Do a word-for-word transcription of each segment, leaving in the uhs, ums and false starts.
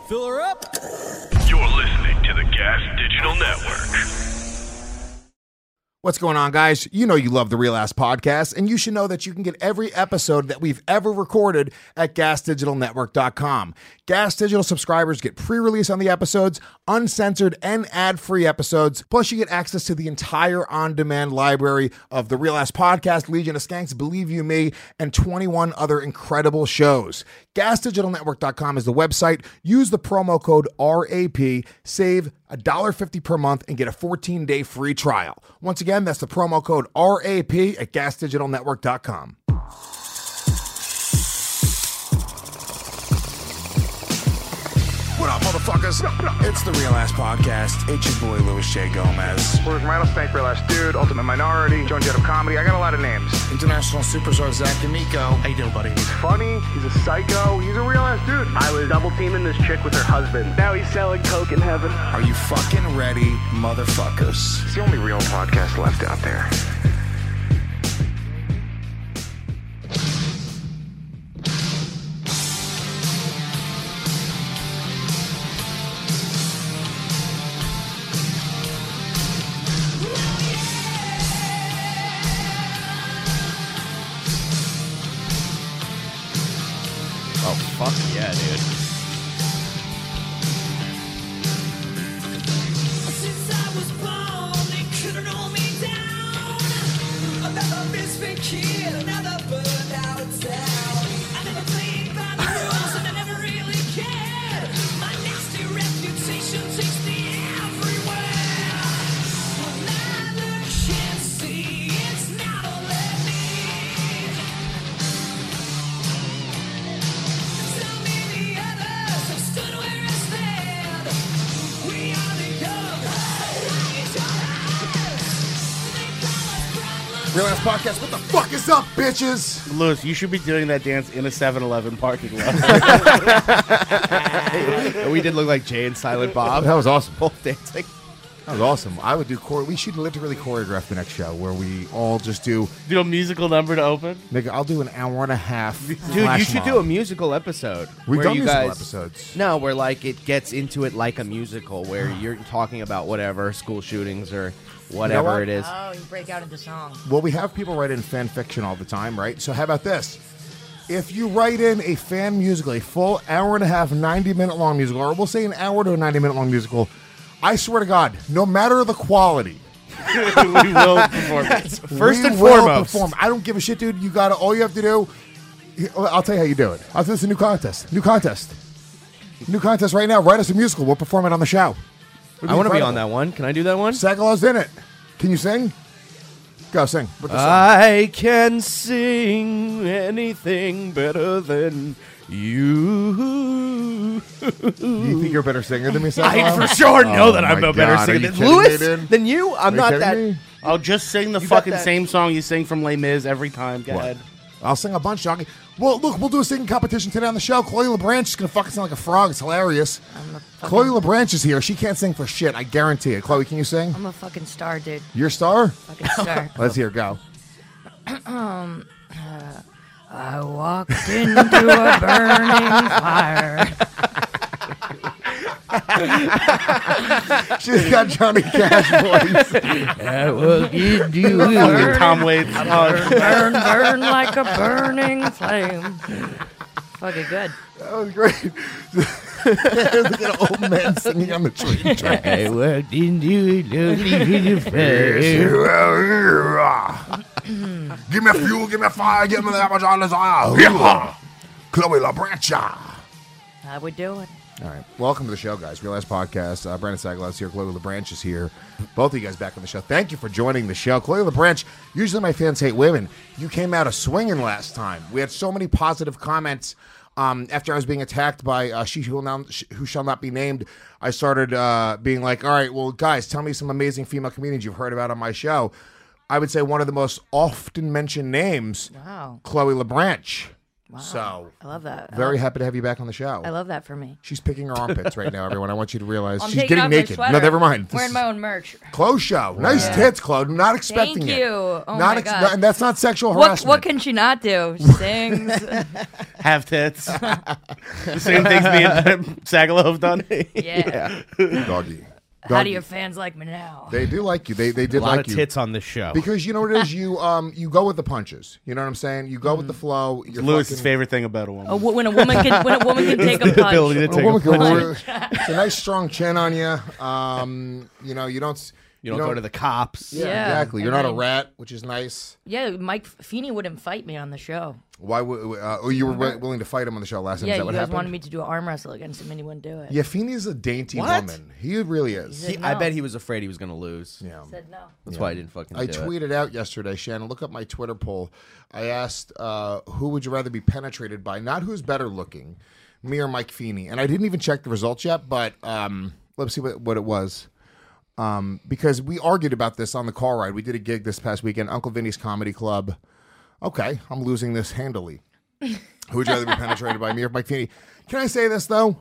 Fill her up. You're listening to the Gas Digital Network. What's going on, guys? You know you love the Real Ass Podcast, and you should know that you can get every episode that we've ever recorded at gas digital network dot com. Gas Digital subscribers get pre-release on the episodes, uncensored and ad-free episodes, plus you get access to the entire on-demand library of the Real Ass Podcast, Legion of Skanks, Believe You Me, and twenty-one other incredible shows. gas digital network dot com is the website. Use the promo code R A P, save one dollar fifty per month, and get a fourteen-day free trial. Once again, that's the promo code R A P at gas digital network dot com. What up, motherfuckers? It's the Real Ass Podcast. It's your boy, Louis J. Gomez. Where's Rattlesnake, Real Ass Dude, Ultimate Minority, Joan Jett of Comedy. I got a lot of names. International Superstar Zach D'Amico. How you doing, buddy? He's funny. He's a psycho. He's a real ass dude. I was double teaming this chick with her husband. Now he's selling coke in heaven. Are you fucking ready, motherfuckers? It's the only real podcast left out there. Oh, fuck yeah, dude. Since I was born, they couldn't hold me down. Another misfit kid, another burned out town. I never played by the rules and I never really cared. My nasty reputation takes me everywhere. Well, neither can see, it's not all let me. Tell me the others have stood where I stand. We are the young, each other's. They call us problems. Real Ass Podcast, what the fuck is up, bitches? Lewis, you should be doing that dance in a seven eleven parking lot. We did look like Jay and Silent Bob. That was awesome. Both dancing. That was awesome. I would do chore. We should literally choreograph the next show where we all just do. Do a musical number to open. Nigga, I'll do an hour and a half. Dude, flash you should mob. do a musical episode. We've where done you musical guys, episodes. No, where like it gets into it like a musical, where you're talking about whatever school shootings or whatever what? it is. Oh, you break out into song. Well, we have people write in fan fiction all the time, right? So how about this? If you write in a fan musical, a full hour and a half, ninety minute long musical, or we'll say an hour to a ninety minute long musical, I swear to God, no matter the quality, We will perform it. First we and will foremost. perform. I don't give a shit, dude. You got to. All you have to do. I'll tell you how you do it. I'll do this a new contest. New contest. New contest right now. Write us a musical. We'll perform it on the show. I want to be on that one. Can I do that one? Sagalaw's in it. Can you sing? Go sing. With the song. I can sing anything better than you. You think you're a better singer than me, Sagalaw? I for sure know Oh that I'm my a better God, are singer you than kidding me, Lewis. dude? Than you. I'm Are you not kidding that. me? I'll just sing the You got fucking that- same song you sing from Les Mis every time. Go What? ahead. I'll sing a bunch, Jockey. Well, look, we'll do a singing competition today on the show. Chloe LeBranch is going to fucking sound like a frog. It's hilarious. I'm a fucking, Chloe LeBranch is here. She can't sing for shit. I guarantee it. Chloe, can you sing? I'm a fucking star, dude. You're a star? Fucking star. Let's hear it go. I walked into a burning fire. She's got Johnny Cash voice. I walked into a burning Tom Waits. burn, burn, burn like a burning flame. Fucking good. That was great. Look at old men singing on the train track. I walked into a fire. Give me fuel, give me fire, give me that much on desire. Yeah. Chloe LeBranch. How we doing? All right. Welcome to the show, guys. Real Ass Podcast. Uh, Brandon Sagalow's here. Chloe LeBranch is here. Both of you guys back on the show. Thank you for joining the show. Chloe LeBranch, usually my fans hate women. You came out a swinging last time. We had so many positive comments. Um, after I was being attacked by uh, She Who, will now, Who Shall Not Be Named, I started uh, being like, all right, well, guys, tell me some amazing female comedians you've heard about on my show. I would say one of the most often mentioned names, Wow. Chloe LeBranch. Wow. So I love that. I very love, happy to have you back on the show. I love that for me. She's picking her armpits right now, everyone. I want you to realize I'm she's taking getting off my naked. sweater. No, never mind. This Wearing is my own merch. clothes show. Nice Yeah. tits, Chloe. Not expecting Thank it. you. Oh not my ex- God. no- and that's not sexual What, harassment. what can she not do? She sings. Have tits. The same things me and Sagalo have done. Yeah. Doggy. How do Doggy. your fans like me now? They do like you. They they did A lot like of you. tits on this show. Because you know what it is, you um you go with the punches. You know what I'm saying? You go with the flow. You're Lewis's fucking- favorite thing about a woman. A wo- when a woman can when a woman can take a the ability to punch. take A woman a can- punch. it's a nice strong chin on you. Um, you know you don't. s- You don't go to the cops. Yeah, Yeah, exactly. You're and not a then- rat, which is nice. Yeah, Mike Feeney wouldn't fight me on the show. Why would? Uh, oh, you were wi- willing to fight him on the show last time. Yeah, is that you what guys happened? wanted me to do an arm wrestle against him, and he wouldn't do it. Yeah, Feeney's a dainty What? woman. He really is. He He- I No. bet he was afraid he was going to lose. Yeah. He said no. That's why I didn't fucking I do it. tweeted out yesterday, Shannon. Look up my Twitter poll. I asked, uh, "Who would you rather be penetrated by? Not who's better looking, me or Mike Feeney." And I didn't even check the results yet, but um, let's see what, what it was. Um, because we argued about this on the car ride. We did a gig this past weekend, Uncle Vinny's Comedy Club. Okay, I'm losing this handily. Who would you rather be penetrated by, me or Mike Feeney? Can I say this though?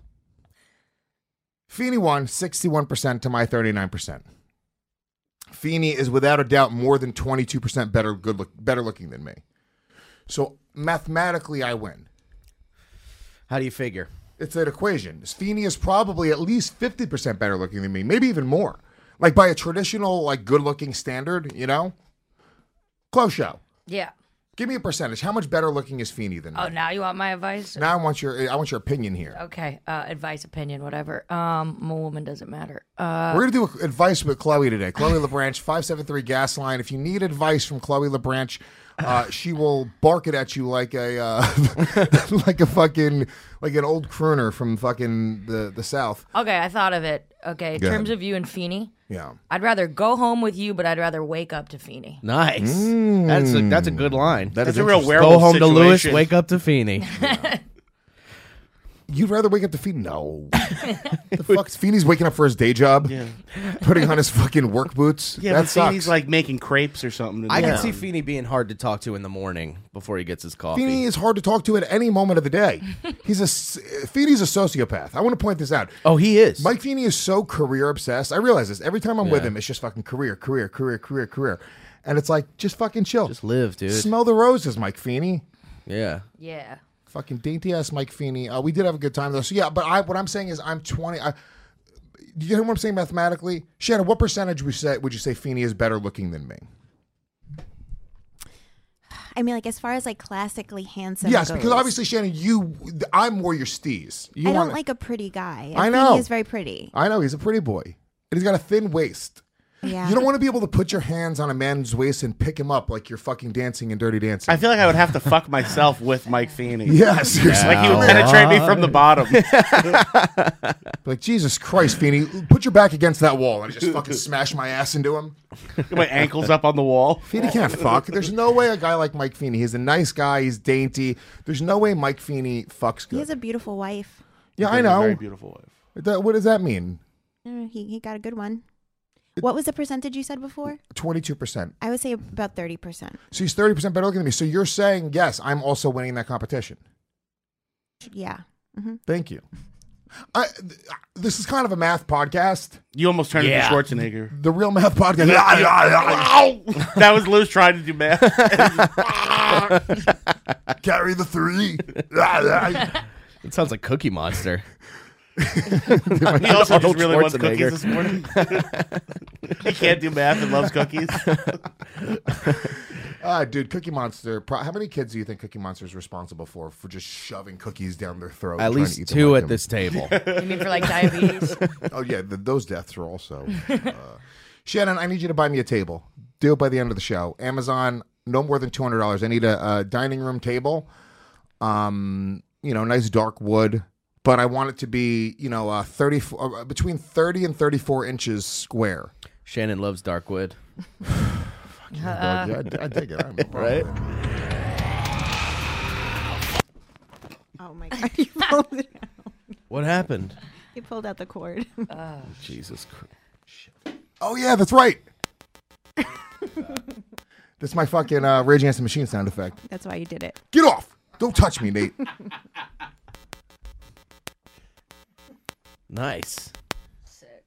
Feeney won sixty-one percent to my thirty-nine percent. Feeney is without a doubt more than twenty-two percent better good look, better looking than me. So mathematically, I win. How do you figure? It's an equation. Feeney is probably at least fifty percent better looking than me, maybe even more. Like by a traditional, like good looking standard, you know? Close show. Yeah. Give me a percentage. How much better looking is Feeney than Oh, me? now you want my advice? Now I want your I want your opinion here. Okay. Uh, advice, opinion, whatever. Um, I'm a woman, doesn't matter. Uh, We're going to do advice with Chloe today. Chloe LeBranch, five seven three gas line. If you need advice from Chloe LeBranch, uh, she will bark it at you like a uh, like a fucking like an old crooner from fucking the, the South. okay, I thought of it. Okay, in Go terms ahead. of you and Feeney, Yeah. I'd rather go home with you, but I'd rather wake up to Feeney. Nice. That's a that's a good line. That That's is a real interesting. werewolf Go home to Lewis, situation. wake up to Feeney. You'd rather wake up to Feeney? No. The fuck? Feeney's waking up for his day job, putting on his fucking work boots. Yeah, that but sucks. Feeney's like making crepes or something. I Yeah. can see Feeney being hard to talk to in the morning before he gets his coffee. Feeney is hard to talk to at any moment of the day. He's a s- Feeney's a sociopath. I want to point this out. Oh, he is. Mike Feeney is so career obsessed. I realize this every time I'm with Yeah. him. It's just fucking career, career, career, career, career, and it's like just fucking chill. Just live, dude. Smell the roses, Mike Feeney. Yeah. Yeah. Fucking dainty ass Mike Feeney. Uh, we did have a good time though. So yeah, but I what I'm saying is I'm twenty. I, do you hear what I'm saying mathematically? Shannon, what percentage would you say would you say Feeney is better looking than me? I mean, like as far as like classically handsome. Yes, goes, because obviously Shannon, you I'm more your steez. You I don't wanna- like a pretty guy. I And know. Feeney is very pretty. I know he's a pretty boy. And he's got a thin waist. Yeah. You don't want to be able to put your hands on a man's waist and pick him up like you're fucking dancing in Dirty Dancing. I feel like I would have to fuck myself with Mike Feeney. Yeah, seriously. Like he would penetrate me from the bottom. Like, Jesus Christ, Feeney, put your back against that wall and just fucking smash my ass into him. Get my ankles up on the wall. Feeney can't fuck. There's no way a guy like Mike Feeney, he's a nice guy, he's dainty. There's no way Mike Feeney fucks He good. has a beautiful wife. Yeah, He I has a know. Very beautiful wife. That- what does that mean? Uh, He he got a good one. What was the percentage you said before? twenty-two percent. I would say about thirty percent. So he's thirty percent better looking than me. So you're saying, yes, I'm also winning that competition. Yeah. hmm Thank you. I, th- this is kind of a math podcast. You almost turned Yeah. into Schwarzenegger. The real math podcast. That was Lou's trying to do math. Carry the three. It sounds like Cookie Monster. He also Arnold just really wants Schwarzenegger. cookies this morning. He can't do math and loves cookies. Ah, dude, Cookie Monster. Pro- how many kids do you think Cookie Monster is responsible for for just shoving cookies down their throat? At trying to least eat them two like at him? this table. You mean for like diabetes? Oh yeah, th those deaths are also. Uh, Shannon, I need you to buy me a table. Do it by the end of the show. Amazon, no more than two hundred dollars. I need a, a dining room table. Um, you know, nice dark wood, but I want it to be, you know, uh, thirty uh, between thirty and thirty-four inches square. Shannon loves Darkwood. Uh, yeah, I, I dig it. I'm Right? Oh my god! He pulled it out. What happened? He pulled out the cord. Jesus Christ. Oh yeah, that's right. That's my fucking uh, Rage Against the Machine sound effect. That's why you did it. Get off. Don't touch me, Nate. Nice. Sick.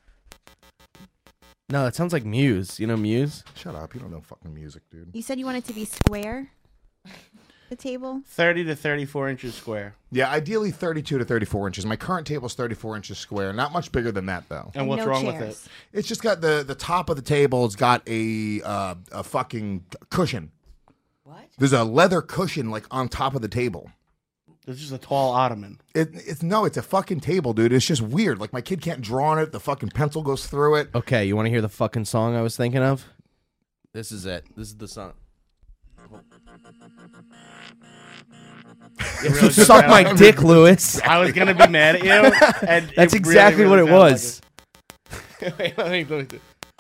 No, it sounds like Muse. You know Muse? Shut up. You don't know fucking music, dude. You said you wanted to be square. The table. thirty to thirty-four inches square. Yeah, ideally thirty-two to thirty-four inches. My current table is thirty-four inches square. Not much bigger than that, though. And what's no wrong chairs. with it? It's just got the, the top of the table. It's got a uh, a fucking cushion. What? There's a leather cushion like on top of the table. It's just a tall ottoman. It, it's no, it's a fucking table, dude. It's just weird. Like my kid can't draw on it. The fucking pencil goes through it. Okay, you want to hear the fucking song I was thinking of? This is it. This is the song. It really does Suck sound my like- dick, Lewis. I was gonna be mad at you. And it That's really, exactly really what it was. sounds like it. Wait, let me, let me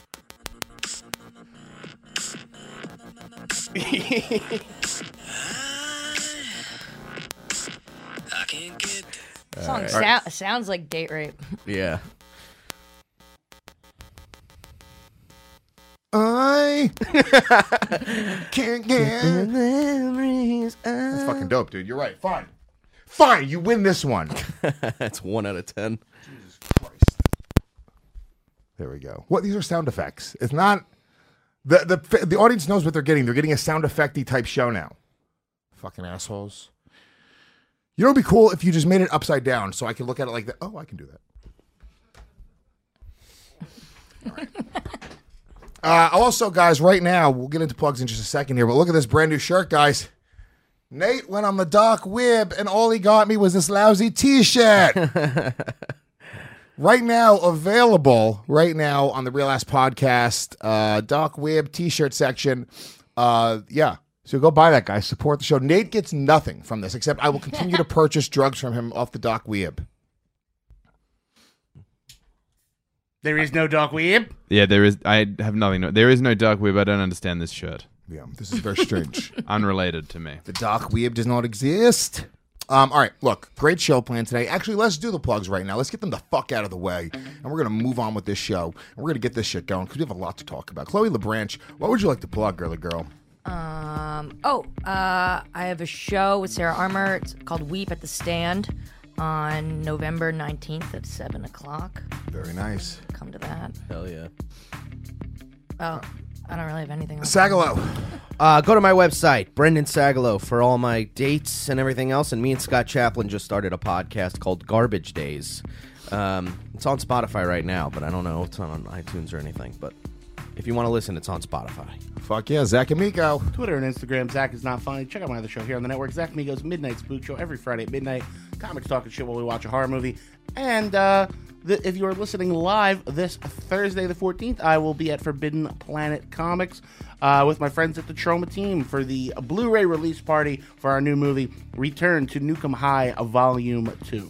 do- Song sou- sounds like date rape. Yeah. I can't get. Memories. That's fucking dope, dude. You're right. Fine. Fine. You win this one. That's one out of ten. Jesus Christ. There we go. What? These are sound effects. It's not. The, the, the audience knows what they're getting. They're getting a sound effecty type show now. Fucking assholes. You know what would be cool if you just made it upside down so I can look at it like that. Oh, I can do that. All right. Uh, also, guys, right now, we'll get into plugs in just a second here, but look at this brand new shirt, guys. Nate went on the dark web, and all he got me was this lousy T-shirt. Right now, available right now on the Real Ass Podcast, uh, dark web T-shirt section. Uh, yeah, so go buy that, guys. Support the show. Nate gets nothing from this, except I will continue to purchase drugs from him off the dark web. There is no dark web. Yeah, there is. I have nothing. No, there is no dark web. I don't understand this shirt. Yeah, this is very strange. Unrelated to me. The dark web does not exist. Um, all right, look, great show plan today. Actually, let's do the plugs right now. Let's get them the fuck out of the way, and we're going to move on with this show, and we're going to get this shit going because we have a lot to talk about. Chloe LeBranch, what would you like to plug, girly girl? Um. Oh. Uh. I have a show with Sarah Armour. It's called Weep at the Stand on November nineteenth at seven o'clock. Very nice. Come to that. Hell yeah. Oh. I don't really have anything else. Sagalo. Uh, go to my website, Brendan Sagalo, for all my dates and everything else. And me and Scott Chaplin just started a podcast called Garbage Days. Um, it's on Spotify right now, but I don't know if it's on iTunes or anything. But if you want to listen, it's on Spotify. Fuck yeah, Zach Amico. Twitter and Instagram, Zach is not funny. Check out my other show here on the network, Zach Amigos Midnight Spook Show, every Friday at midnight. Comics talking shit while we watch a horror movie. And uh, the, if you're listening live this Thursday the fourteenth, I will be at Forbidden Planet Comics uh, with my friends at the Troma team for the Blu-ray release party for our new movie, Return to Nukem High Volume two.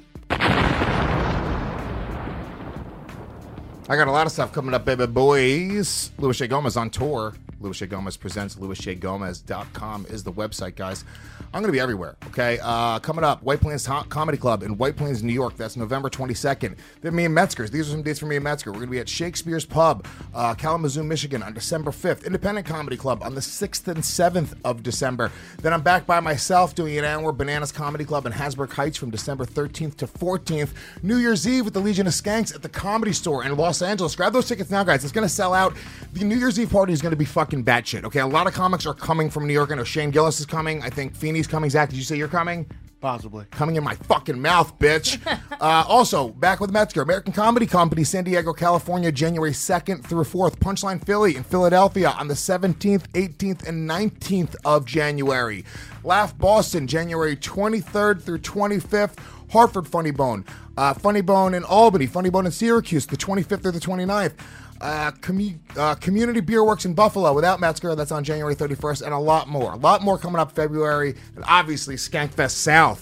I got a lot of stuff coming up, baby boys. Louis J. Gomez on tour. Louis J. Gomez presents. Louis J Gomez dot com is the website, guys. I'm going to be everywhere, okay? Uh, coming up, White Plains Ho- Comedy Club in White Plains, New York. That's November twenty-second. Then me and Metzger's. These are some dates for me and Metzger. We're going to be at Shakespeare's Pub, uh, Kalamazoo, Michigan on December fifth. Independent Comedy Club on the sixth and seventh of December. Then I'm back by myself doing an hour Bananas Comedy Club in Hasbrook Heights from December thirteenth to fourteenth. New Year's Eve with the Legion of Skanks at the Comedy Store in Los Angeles. Grab those tickets now, guys. It's going to sell out. The New Year's Eve party is going to be fucking batshit, okay? A lot of comics are coming from New York. I know Shane Gillis is coming. I think Feeney's coming. Zach, did you say you're coming? Possibly. Coming in my fucking mouth, bitch. uh, also, back with Metzger, American Comedy Company, San Diego, California, January second through fourth. Punchline Philly in Philadelphia on the seventeenth, eighteenth, and nineteenth of January. Laugh Boston, January twenty-third through twenty-fifth. Hartford Funny Bone. Uh, Funny Bone in Albany. Funny Bone in Syracuse, the twenty-fifth through the twenty-ninth. Uh, commu- uh, Community Beer Works in Buffalo without Metzger. That's on January thirty-first, and a lot more. A lot more coming up February. And obviously, Skankfest South.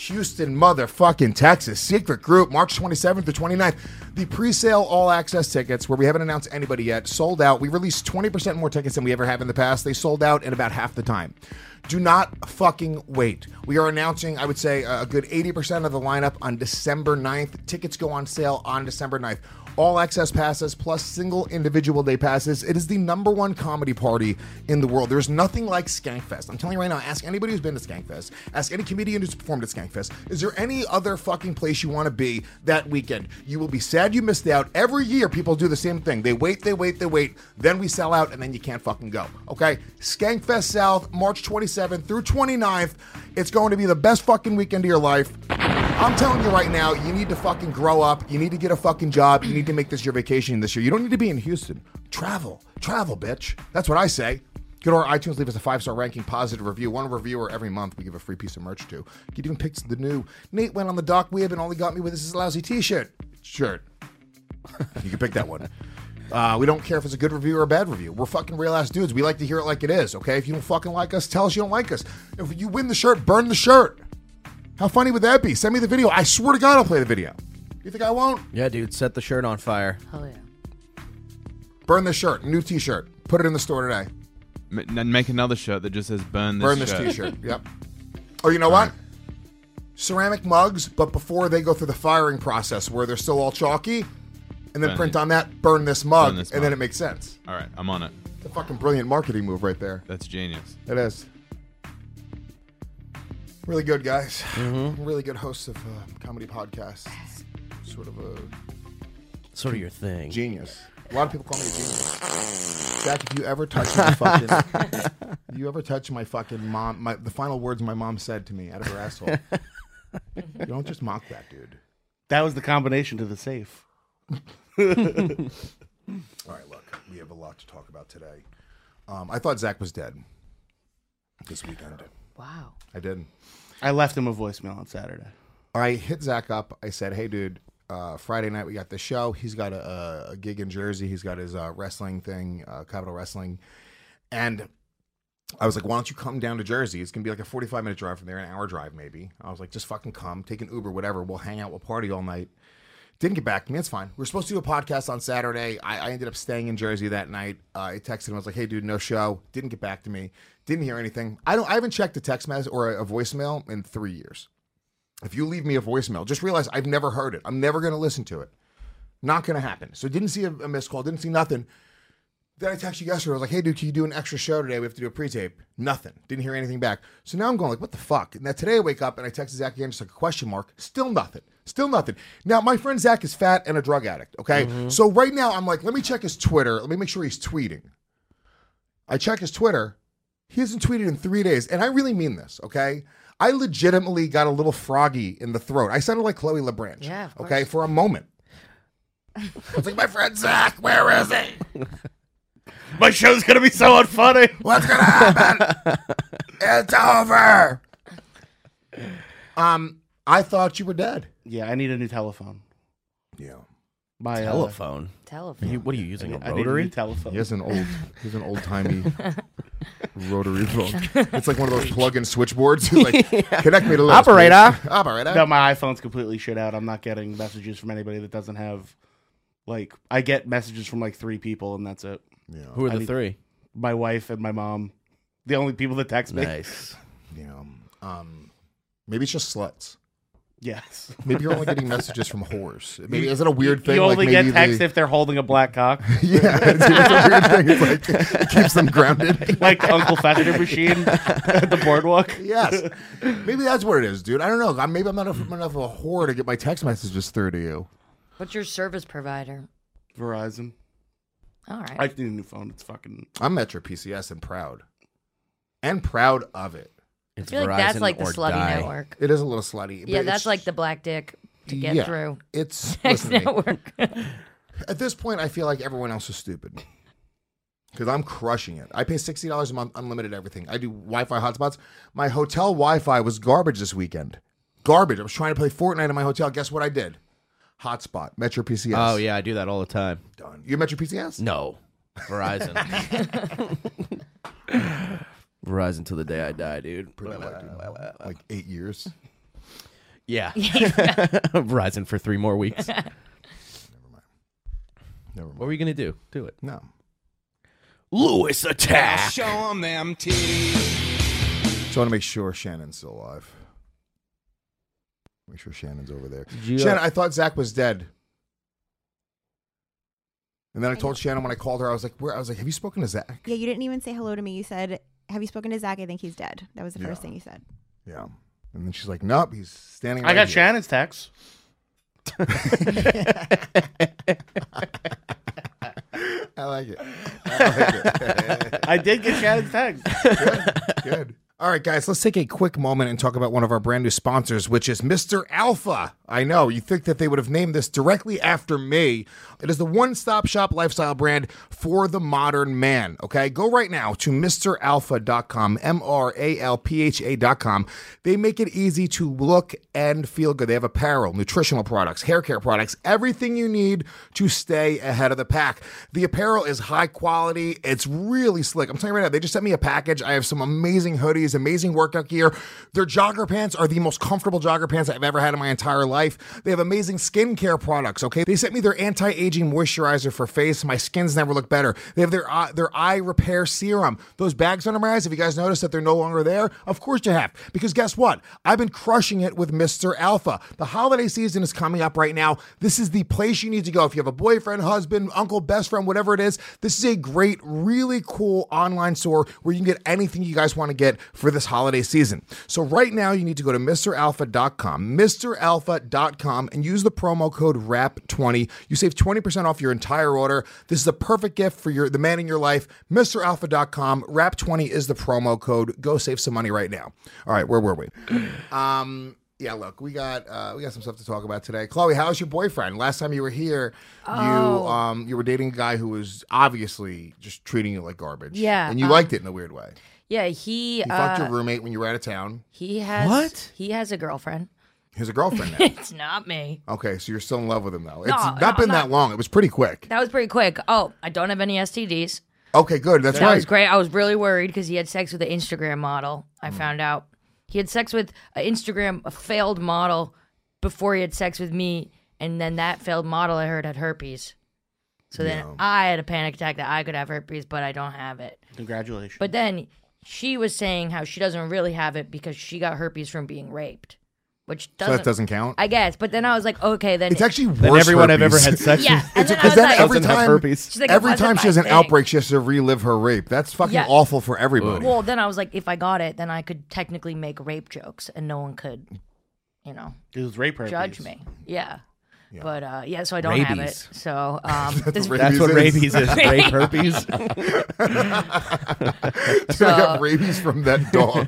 Houston, motherfucking Texas. Secret Group, March twenty-seventh to twenty-ninth. The pre-sale all-access tickets, where we haven't announced anybody yet, sold out. We released twenty percent more tickets than we ever have in the past. They sold out in about half the time. Do not fucking wait. We are announcing, I would say, a good eighty percent of the lineup on December ninth. Tickets go on sale on December ninth. All access passes plus single individual day passes. It is the number one comedy party in the world. There's nothing like Skankfest. I'm telling you right now, ask anybody who's been to Skankfest. Ask any comedian who's performed at Skankfest. Is there any other fucking place you want to be that weekend? You will be sad you missed out. Every year people do the same thing. They wait, they wait, they wait. Then we sell out and then you can't fucking go. Okay? Skankfest South, March twenty-seventh through twenty-ninth. It's going to be the best fucking weekend of your life. I'm telling you right now, you need to fucking grow up. You need to get a fucking job. You need to make this your vacation this year. You don't need to be in Houston. Travel. Travel, bitch. That's what I say. Go to our iTunes, leave us a five-star ranking, positive review. One reviewer every month we give a free piece of merch to. You can even pick the new Nate went on the dock web and only got me with this is a lousy t-shirt. Shirt. You can pick that one. Uh, we don't care if it's a good review or a bad review. We're fucking real-ass dudes. We like to hear it like it is, okay? If you don't fucking like us, tell us you don't like us. If you win the shirt, burn the shirt. How funny would that be? Send me the video. I swear to God I'll play the video. You think I won't? Yeah, dude, set the shirt on fire. Oh, yeah. Burn this shirt. New t-shirt. Put it in the store today. M- and make another shirt that just says burn this Burn this shirt. t-shirt. Yep. Or you know what? Ceramic mugs, but before they go through the firing process where they're still all chalky, and then Burn print it. on that, burn this mug, Burn this and mug. then it makes sense. All right, I'm on it. It's a fucking brilliant marketing move right there. That's genius. It is. Really good, guys. Mm-hmm. Really good hosts of uh, comedy podcasts. Sort of a Sort of your thing. genius. A lot of people call me a genius. Jack, if you ever touch my fucking, you ever touch my fucking mom, my, the final words my mom said to me out of her asshole. You don't just mock that, dude. That was the combination to the safe. All right, look, we have a lot to talk about today. Um, I thought Zach was dead this weekend. Wow. I did. I left him a voicemail on Saturday. I hit Zach up. I said, hey, dude, uh, Friday night we got the show. He's got a, a gig in Jersey. He's got his uh, wrestling thing, uh, Capital Wrestling. And I was like, why don't you come down to Jersey? It's going to be like a forty-five minute drive from there, an hour drive maybe. I was like, just fucking come, take an Uber, whatever. We'll hang out, we'll party all night. Didn't get back to me. It's fine. We were supposed to do a podcast on Saturday. I, I ended up staying in Jersey that night. Uh, I texted him. I was like, hey, dude, no show. Didn't get back to me. Didn't hear anything. I don't. I haven't checked a text message or a, a voicemail in three years. If you leave me a voicemail, just realize I've never heard it. I'm never going to listen to it. Not going to happen. So didn't see a, a missed call. Didn't see nothing. Then I texted you yesterday. I was like, hey, dude, can you do an extra show today? We have to do a pre-tape. Nothing. Didn't hear anything back. So now I'm going like, what the fuck? And then today I wake up and I text Zach again, just like a question mark. Still nothing. Still nothing. Now, my friend Zach is fat and a drug addict, okay? Mm-hmm. So right now I'm like, let me check his Twitter. Let me make sure he's tweeting. I check his Twitter. He hasn't tweeted in three days. And I really mean this, okay? I legitimately got a little froggy in the throat. I sounded like Chloe LeBranch, Yeah, of okay, course. for a moment. I was like, my friend Zach, where is he? My show's gonna be so unfunny. What's gonna happen? It's over. Um, I thought you were dead. Yeah, I need a new telephone. Yeah. My uh, Telephone. Are Telephone. you, what are you using? A I need a new rotary? telephone. He has an old, he's an old timey rotary phone. It's like one of those plug-in switchboards. Like, connect me to this, Operator. please. Operator. No, my iPhone's completely shit out. I'm not getting messages from anybody that doesn't have, like, I get messages from like three people and that's it. Yeah. Who are I the need- three? My wife and my mom, the only people that text me. Nice. Yeah. Um, maybe it's just sluts. Yes. Maybe you're only getting messages from whores. Maybe is it a weird thing? You only like get maybe text they- if they're holding a black cock, yeah, it's, it's a weird thing. It's like it keeps them grounded. like Uncle Fester machine at the boardwalk. Yes, maybe that's what it is, dude. I don't know. I- Maybe I'm not enough enough of a whore to get my text messages through to you. What's your service provider? Verizon. All right. I just need a new phone. It's fucking. I'm Metro P C S and proud, and proud of it. It's I feel like that's Verizon like the or slutty die. network. It is a little slutty. but Yeah, that's it's- like the black dick to get yeah, through. It's Sex listen to me. network. At this point, I feel like everyone else is stupid because I'm crushing it. I pay sixty dollars a month, unlimited everything. I do Wi-Fi hotspots. My hotel Wi-Fi was garbage this weekend. Garbage. I was trying to play Fortnite in my hotel. Guess what I did? Hotspot. Metro P C S. Oh, yeah, I do that all the time. Done. You Metro P C S? No. Verizon. Verizon till the day I die, dude. Pretty like, like eight years. Yeah. Verizon for three more weeks. Never mind. What were you going to do? Do it. No. Lewis attack. Show 'em them titties. So I want to make sure Shannon's still alive. Make sure Shannon's over there. you, uh, Shannon, I thought Zach was dead. And then I told Shannon when I called her, I was like, "Where?" I was like, "Have you spoken to Zach?" Yeah, you didn't even say hello to me. You said, "Have you spoken to Zach? I think he's dead." That was the Yeah. first thing you said. Yeah. And then she's like, "Nope, he's standing." I right got here." Shannon's text. I like it. I like it. I did get Shannon's text. Good. Good. All right, guys, let's take a quick moment and talk about one of our brand new sponsors, which is Mister Alpha. I know, you think that they would have named this directly after me. It is the one-stop shop lifestyle brand for the modern man, okay? Go right now to Mister Alpha dot com, M R A L P H A dot com. They make it easy to look and feel good. They have apparel, nutritional products, hair care products, everything you need to stay ahead of the pack. The apparel is high quality. It's really slick. I'm telling you right now, they just sent me a package. I have some amazing hoodies, amazing workout gear. Their jogger pants are the most comfortable jogger pants I've ever had in my entire life. They have amazing skincare products, okay? They sent me their anti-aging moisturizer for face. My skin's never looked better. They have their eye, their eye repair serum. Those bags under my eyes, have you guys noticed that they're no longer there? Of course you have. Because guess what? I've been crushing it with Mister Alpha. The holiday season is coming up right now. This is the place you need to go. If you have a boyfriend, husband, uncle, best friend, whatever it is, this is a great, really cool online store where you can get anything you guys want to get for this holiday season. So right now you need to go to Mister Alpha dot com, Mister Alpha dot com, and use the promo code R A P twenty. You save twenty percent off your entire order. This is a perfect gift for your the man in your life. Mister Alpha dot com, R A P twenty is the promo code. Go save some money right now. All right, where were we? Um, yeah, look, we got uh, we got some stuff to talk about today. Chloe, how's your boyfriend? Last time you were here, Oh. you um you were dating a guy who was obviously just treating you like garbage. Yeah, and you um, liked it in a weird way. Yeah, he. He uh, fucked your roommate when you were out of town. He has. What? He has a girlfriend. He has a girlfriend now. It's not me. Okay, so you're still in love with him though. It's No, not no, been I'm that not. long. It was pretty quick. That was pretty quick. Oh, I don't have any S T Ds. Okay, good. That's that right. was great. I was really worried because he had sex with an Instagram model. I Mm. found out he had sex with an Instagram, a failed model, before he had sex with me, and then that failed model I heard had herpes. So then Yeah. I had a panic attack that I could have herpes, but I don't have it. Congratulations. But then she was saying how she doesn't really have it because she got herpes from being raped, which So doesn't. that doesn't count? I guess. But then I was like, okay, then It's actually worse. Than everyone I've herpes. ever had sex Yeah, with. and It's then I because was then like- every Doesn't have time, herpes. She's like, it every wasn't time my she has an thing. outbreak, she has to relive her rape. That's fucking Yeah. awful for everybody. Well, then I was like, if I got it, then I could technically make rape jokes, and no one could, you know, It was rape herpes. judge me. Yeah. But uh, yeah, so I don't have it. Rabies. So um, That's this what That's what Rabies rabies is. is. Rape herpes. Dude, I got rabies from that dog.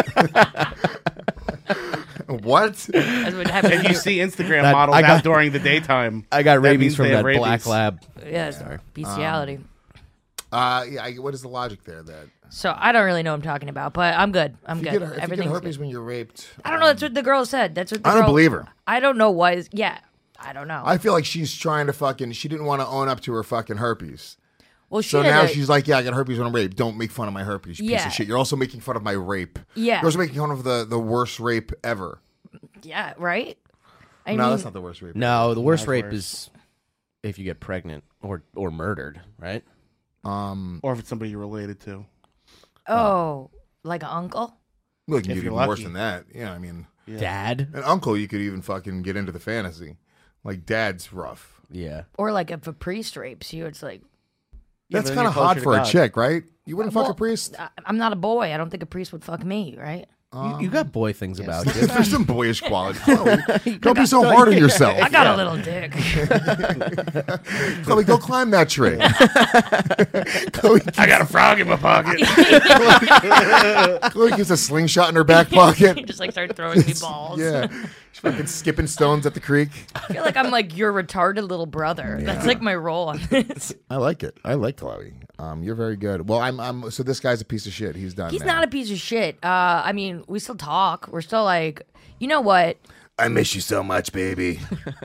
What? That's what happens. If you see Instagram That- models I got- out during the daytime, I got that rabies means from they have that black rabies. lab. yeah, it's bestiality. Uh, yeah. I, what is the logic there? That So I don't really know what I'm talking about, but I'm good. I'm if you good. get, if you get Everything's herpes good. when you're raped, I don't know. That's what the girl said. That's what the I don't girl- believe her. I don't know what is. Yeah, I don't know. I feel like she's trying to fucking. She didn't want to own up to her fucking herpes. well, she So had now a- she's like, yeah, I got herpes when I'm raped. Don't make fun of my herpes, you piece Yeah. of shit. You're also making fun of my rape. Yeah. You're also making fun of the, the worst rape ever. yeah, right. I no, mean, that's not the worst rape. No, the worst That's rape worse. is if you get pregnant or or murdered, right? Um, or if it's somebody you're related to. oh, like an uncle. look, you If get you're even worse lucky. than that. Yeah, I mean, Dad. an uncle, you could even fucking get into the fantasy. Like, dad's rough. Yeah. Or like if a priest rapes you, it's like Yeah, That's but then kind of you're hot closer to for a God. chick, right? You wouldn't fuck Well, a priest? I, I'm not a boy. I don't think a priest would fuck me, right? You, you got boy things about you. There's some boyish qualities. Chloe, don't be so hard on yourself. I got a little dick. Chloe, go climb that tree. Chloe, I got a frog in my pocket. Chloe keeps a slingshot in her back pocket. Just like start throwing me balls. Yeah. She's fucking skipping stones at the creek. I feel like I'm like your retarded little brother. That's like my role on this. I like it. I like Chloe. Um, you're very good. Well, I'm. I'm. So this guy's a piece of shit. He's done. He's now. not a piece of shit. Uh, I mean, we still talk. We're still like, you know what? I miss you so much, baby.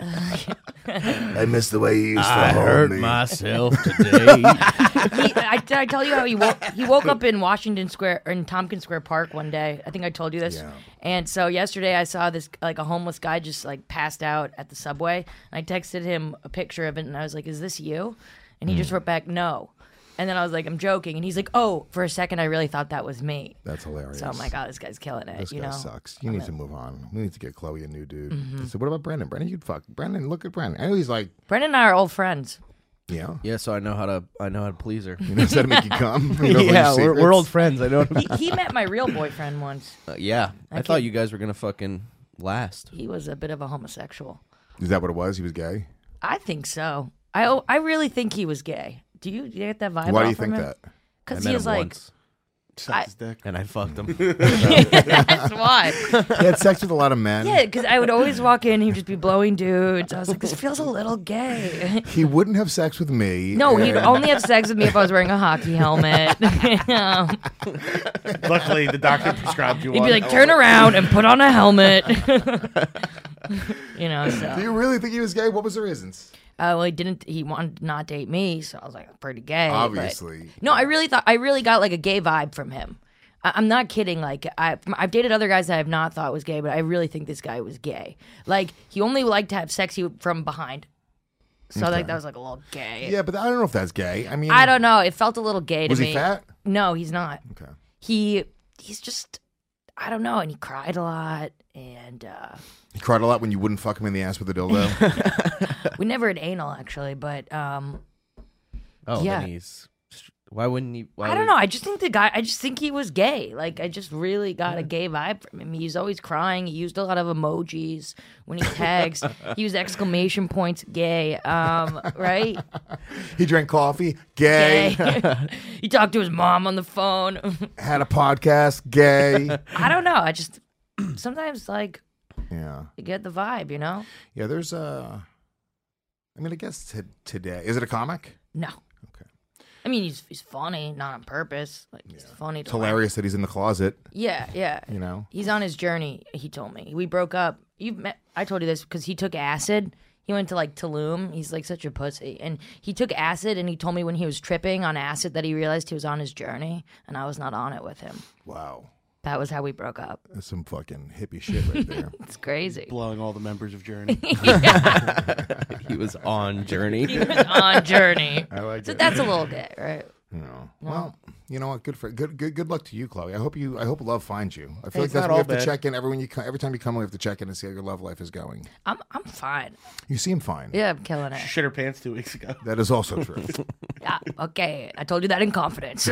I miss the way you used to I hold hurt me. myself today. he, I, did I tell you how he woke? He woke up in Washington Square or in Tompkins Square Park one day. I think I told you this. Yeah. And so yesterday I saw this like a homeless guy just like passed out at the subway. And I texted him a picture of it, and I was like, "Is this you?" And he just wrote back, "No." And then I was like, "I'm joking," and he's like, "Oh." For a second, I really thought that was me. That's hilarious. So I'm like, "Oh, this guy's killing it." This you guy know, sucks. You need to move on. We need to get Chloe a new dude. Mhm. So what about Brandon? Brandon, you'd fuck. Brandon, look at Brandon. I know he's like, Brendan and I are old friends. yeah. Yeah, so I know how to I know how to please her. You know, does that make you come? You know, yeah, your we're, we're secrets? old friends. I know. he, he met my real boyfriend once. Uh, yeah, I, I thought can't- you guys were gonna fucking last. He was a bit of a homosexual. Is that what it was? He was gay? I think so. I oh, I really think he was gay. Do you, do you get that vibe? Why do off you from think him? that? Because I met he was him like, once, Suck I- his dick. and I fucked him. that's why. He had sex with a lot of men. Yeah, because I would always walk in, and he'd just be blowing dudes. I was like, this feels a little gay. He wouldn't have sex with me. No, he'd and- only have sex with me if I was wearing a hockey helmet. Um, Luckily, the doctor prescribed you he'd one. be like, turn around and put on a helmet. you know, Do so. you really think he was gay? What was the reasons? Uh, well, he didn't. He wanted to not date me, so I was like, I'm pretty gay. but- Obviously. no, I really thought I really got like a gay vibe from him. I, I'm not kidding. Like I, I've dated other guys that I've not thought was gay, but I really think this guy was gay. Like he only liked to have sex from behind. So like that was like a little gay. Yeah, but I don't know if that's gay. I mean, I don't know. It felt a little gay to Was me. he fat? No, he's not. Okay. He he's just I don't know, and he cried a lot, and uh, He cried a lot when you wouldn't fuck him in the ass with a dildo. we never had anal actually, but um, Oh, yeah. then he's. Why wouldn't he? Why I don't would- know. I just think the guy. I just think he was gay. Like I just really got a gay vibe from him. He's always crying. He used a lot of emojis when he tags. He used exclamation points. Gay. Um. Right. He drank coffee. Gay. Gay. He talked to his mom on the phone. Had a podcast. Gay. I don't know. I just sometimes like Yeah. you get the vibe. You know. Yeah. There's a. I mean, I guess t- today is it a comic? No. I mean, he's he's funny, not on purpose. Like he's funny. It's To laugh. hilarious that he's in the closet. Yeah, yeah. You know. He's on his journey. He told me we broke up. You met. I told you this because he took acid. He went to like Tulum. He's like such a pussy, and he took acid. And he told me when he was tripping on acid that he realized he was on his journey, and I was not on it with him. Wow. That was how we broke up. That's some fucking hippie shit right there. It's crazy. Blowing all the members of Journey. He was on Journey. He was on Journey. I like So it. that's a little gay, right? You know. Well, you know what? Good for good. Good. Good luck to you, Chloe. I hope you. I hope love finds you. I feel like It's that's not what we all have to bad. check in every when you co- every time you come. We have to check in and see how your love life is going. I'm I'm fine. You seem fine. Yeah, I'm killing it. She shit her pants two weeks ago. That is also true. Yeah, okay, I told you that in confidence.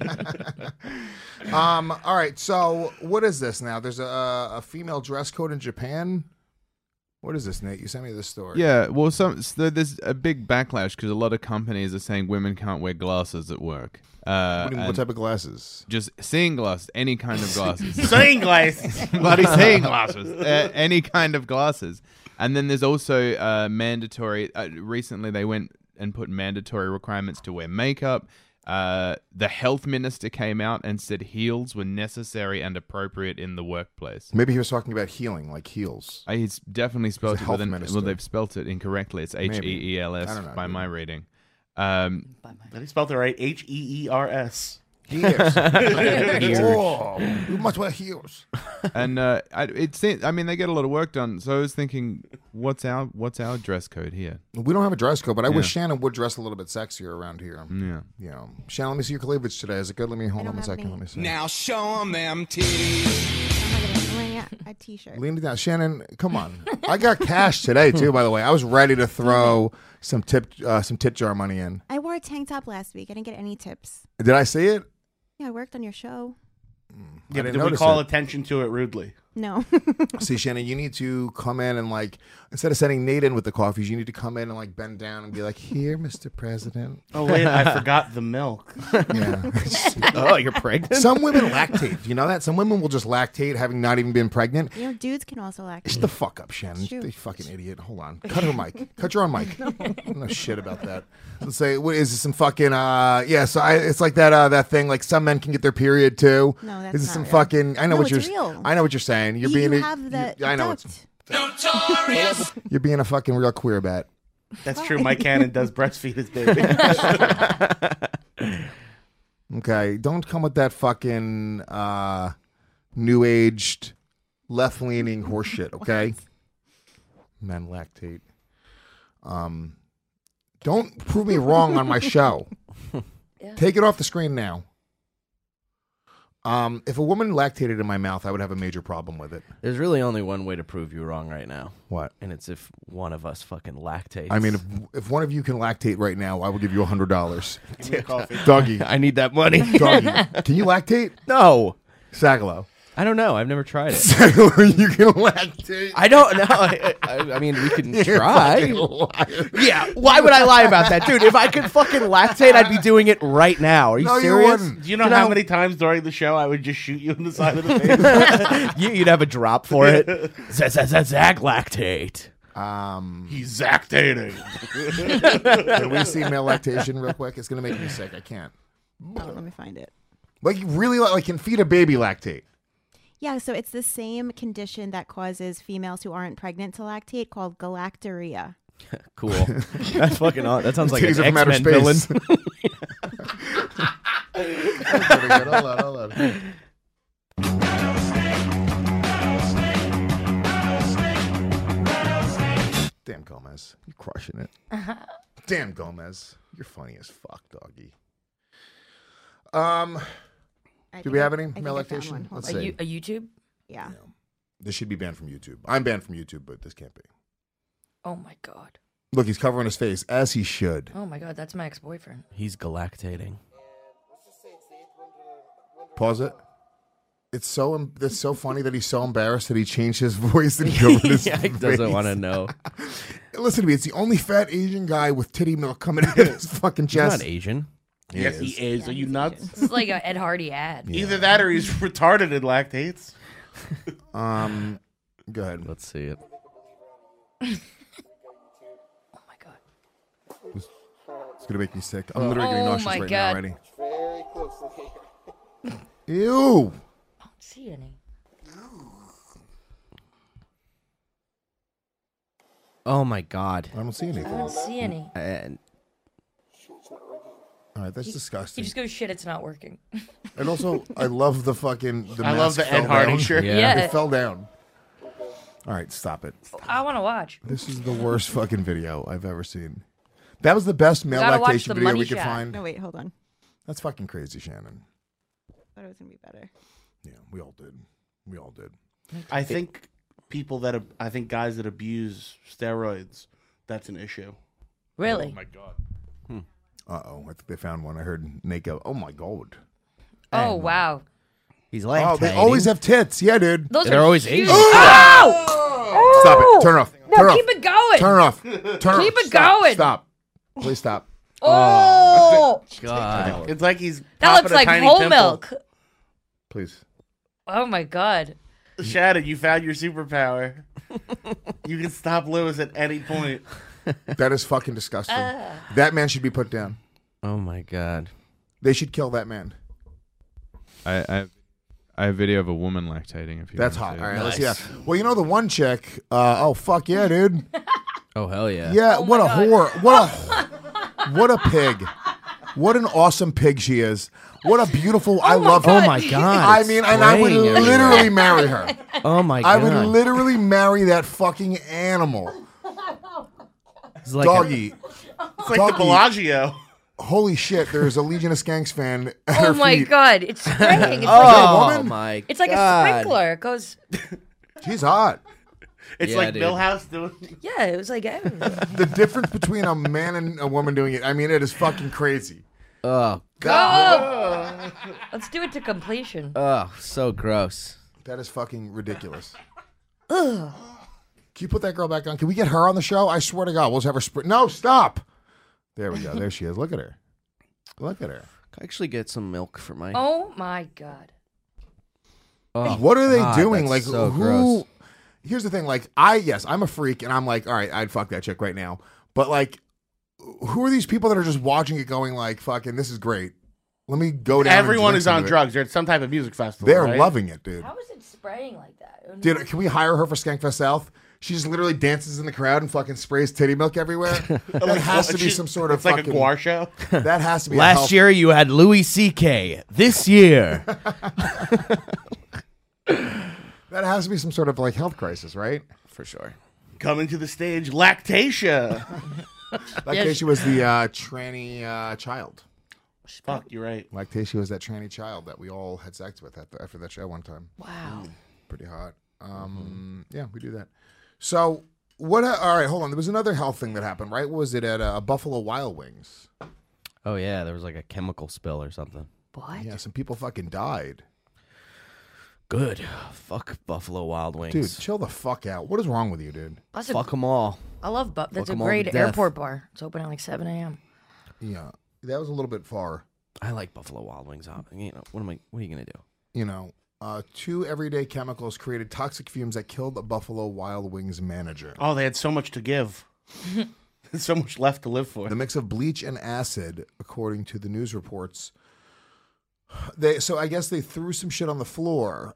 um. All right. So what is this now? There's a a female dress code in Japan. What is this, Nate? You sent me this story. Yeah, well, some so there's a big backlash because a lot of companies are saying women can't wear glasses at work. Uh, What, do you- what and type of glasses? Just seeing glasses, any kind of glasses. Seeing glasses. Bloody seeing glasses. Uh, any kind of glasses. And then there's also uh, mandatory. Uh, recently, they went and put mandatory requirements to wear makeup. Uh, the health minister came out and said heels were necessary and appropriate in the workplace. Maybe he was talking about healing, like heels. Uh, He's definitely spelled He's a it health with an, minister. well, they've spelt it incorrectly. It's H Maybe. E E L S I don't know, by dude. my reading. Um, He spelled it right. H E E R S. Heels. Heels. Oh, you must wear heels. and uh, I, it seems, I mean, they get a lot of work done. So I was thinking, what's our what's our dress code here? We don't have a dress code, but I Yeah. wish Shannon would dress a little bit sexier around here. Yeah. You know, Shannon, let me see your cleavage today. Is it good? Let me hold I on don't a have second. any. Let me see. Now show 'em them titties. I'm not gonna- I'm wearing a, a t-shirt. Lean it down, Shannon. Come on. I got cash today too. By the way, I was ready to throw some tip, uh, some tit jar money in. I wore a tank top last week. I didn't get any tips. Did I see it? Yeah, I worked on your show. I Yeah, didn't did we notice call it. attention to it rudely? No. See, Shannon, you need to come in and like instead of sending Nate in with the coffees, you need to come in and like bend down and be like, "Here, Mister President." Oh wait, I forgot the milk. Yeah. Oh, you're pregnant? Some women lactate. You know that? Some women will just lactate having not even been pregnant. You know, dudes can also lact. Shut the fuck up, Shannon. It's true. You fucking idiot. Hold on. Cut her mic. Cut your own mic. I don't know shit about that. Let's say, what is this? Some fucking, uh, yeah, so I, it's like that, uh, that thing, like some men can get their period too. No, that's Is this not some real. fucking, I know No, what it's you're, real. I know what you're saying. You're You being, a- have the you- I know duct. it's, Notorious. You're being a fucking real queer bat. That's true. Mike Cannon does breastfeed his baby. Okay, don't come with that fucking uh, new aged, left leaning horseshit. Okay, men lactate. Um, don't prove me wrong on my show. Yeah. Take it off the screen now. Um, if a woman lactated in my mouth, I would have a major problem with it. There's really only one way to prove you wrong right now. What? And it's if one of us fucking lactates. I mean, if, if one of you can lactate right now, I will give you a hundred dollars. Coffee. Doggy, I need that money. doggy, can you lactate? No. Sagalo. I don't know. I've never tried it. Sagalo, you can lactate. I don't know. I, I, I mean, we can You're a try. fucking liar. Yeah. Why would I lie about that, dude? If I could fucking lactate, I'd be doing it right now. Are you No, you serious? wouldn't. Do you know You how know- many times during the show I would just shoot you in the side of the face? You, you'd have a drop for it. Zag, zag, zag, zag lactate. Um, He's zactating. can we see male lactation real quick? It's gonna make me sick. I can't. Oh, let me find it. Like you really like, like can feed a baby lactate. Yeah, so it's the same condition that causes females who aren't pregnant to lactate called galactorrhea. Cool. That's fucking aw- That sounds like Titties an of outer X-Men villain. space. Hold on, hold on. Damn, Gomez. You're crushing it. Damn, Gomez. You're funny as fuck, doggy. Um, I do think we I- have any I think male I found lactation? one. Hold Let's on. A, see. U- a YouTube? Yeah. This should be banned from YouTube. I'm banned from YouTube, but this can't be. Oh my god. Look, he's covering his face, as he should. Oh my god, that's my ex-boyfriend. He's galactating. Pause it. It's so em- it's so funny that he's so embarrassed that he changed his voice and covered his Yeah, he face. doesn't want to know. Listen to me. It's the only fat Asian guy with titty milk coming out of his fucking He's chest. not Asian. Yes, he is. Are you nuts? This is like an Ed Hardy ad. Either that or he's retarded and lactates. Um, go ahead. Let's see it. Oh my god. It's gonna make me sick. I'm literally getting Oh nauseous my right God. now already. Ew. I don't see any. Oh my god. I don't see I anything. don't see any. And All right, that's You disgusting. just go, shit, it's not working. And also, I love the fucking. The I love mask the Ed fell Hardy down. shirt. Yeah. Yeah. It fell down. All right, stop it. I want to watch. This is the worst fucking video I've ever seen. That was the best male gotta watch lactation the video money we could shot. find. No, wait, hold on. That's fucking crazy, Shannon. Thought it was gonna be better. Yeah, we all did. We all did. I think people that ab- I think guys that abuse steroids, that's an issue. Really? Oh my god. Uh oh, I think they found one. I heard Nate go, "Oh my god." Oh, wow. he's lactating. Oh, they always have tits. Yeah, dude. Those They're are always huge. Asian. Oh! Stop it. Turn it off. No, Turn it keep off. it going. Turn it off. Turn Keep it it stop. going. Stop. Please stop. Oh! God. It's like he's That popping looks a like tiny whole pimple. milk. Please. Oh my god. Shannon, you found your superpower. You can stop Lewis at any point. That is fucking disgusting. Uh. That man should be put down. Oh my god. They should kill that man. I, I, I have a video of a woman lactating. If you That's want hot. to see All it. right, let's see that. Well, you know the one chick. Uh, oh fuck yeah, dude. Oh hell yeah. Yeah, Oh what a my God. whore. What a what a pig. What an awesome pig she is. What a beautiful. I my love God. her. Oh my god. I it's mean, and I would spraying everywhere. literally marry her. Oh my I god. would literally marry that fucking animal. It's like a- Doggy. It's like Doggy. the Bellagio. Holy shit, there's a Legion of Skanks fan at her Oh my feet. god. It's spraying. It's oh like a, woman? my it's like a god. sprinkler. It goes. She's hot. It's Yeah, like dude. Millhouse doing. Yeah, it was like everywhere. The difference between a man and a woman doing it, I mean, it is fucking crazy. Oh, Oh! Let's do it to completion. oh, so gross. That is fucking ridiculous. Can you put that girl back on? Can we get her on the show? I swear to God, we'll just have her sprint. No, stop. There we go. There she is. Look at her. Look at her. Can I actually get some milk for my. Oh my god. Oh, What are they God, doing? that's Like, so who? gross. Here's the thing. Like, I yes, I'm a freak, and I'm like, all right, I'd fuck that chick right now. But like, who are these people that are just watching it, going like, fucking, this is great. Let me go down. and Everyone drink is some on of it." drugs. They're at some type of music festival. They're right? loving it, dude. How is it spraying like that? Dude, can we hire her for Skankfest South? She just literally dances in the crowd and fucking sprays titty milk everywhere. That has to be some sort of It's like fucking a guar show. That has to be a Last health- year you had Louis C K. This year. That has to be some sort of like health crisis, right? For sure. Coming to the stage, Lactatia. Lactatia was the uh, tranny uh, child. Fuck, you're right. Lactatia was that tranny child that we all had sex with at the, after that show one time. Wow. Pretty hot. Um, Yeah, we do that. So what? Uh, all right, hold on. There was another health thing that happened, right? Was it at uh, Buffalo Wild Wings? Oh yeah, there was like a chemical spill or something. What? Yeah, some people fucking died. Good. Fuck Buffalo Wild Wings. Dude, chill the fuck out. What is wrong with you, dude? That's a- Fuck them all. I love Bu- That's Fuck a 'em all to great death. airport bar. It's open at like seven a.m. Yeah, that was a little bit far. I like Buffalo Wild Wings. You know, what am I? What are you gonna do? You know, uh, two everyday chemicals created toxic fumes that killed the Buffalo Wild Wings manager. Oh, they had so much to give. There's so much left to live for. The mix of bleach and acid, according to the news reports. They so I guess they threw some shit on the floor.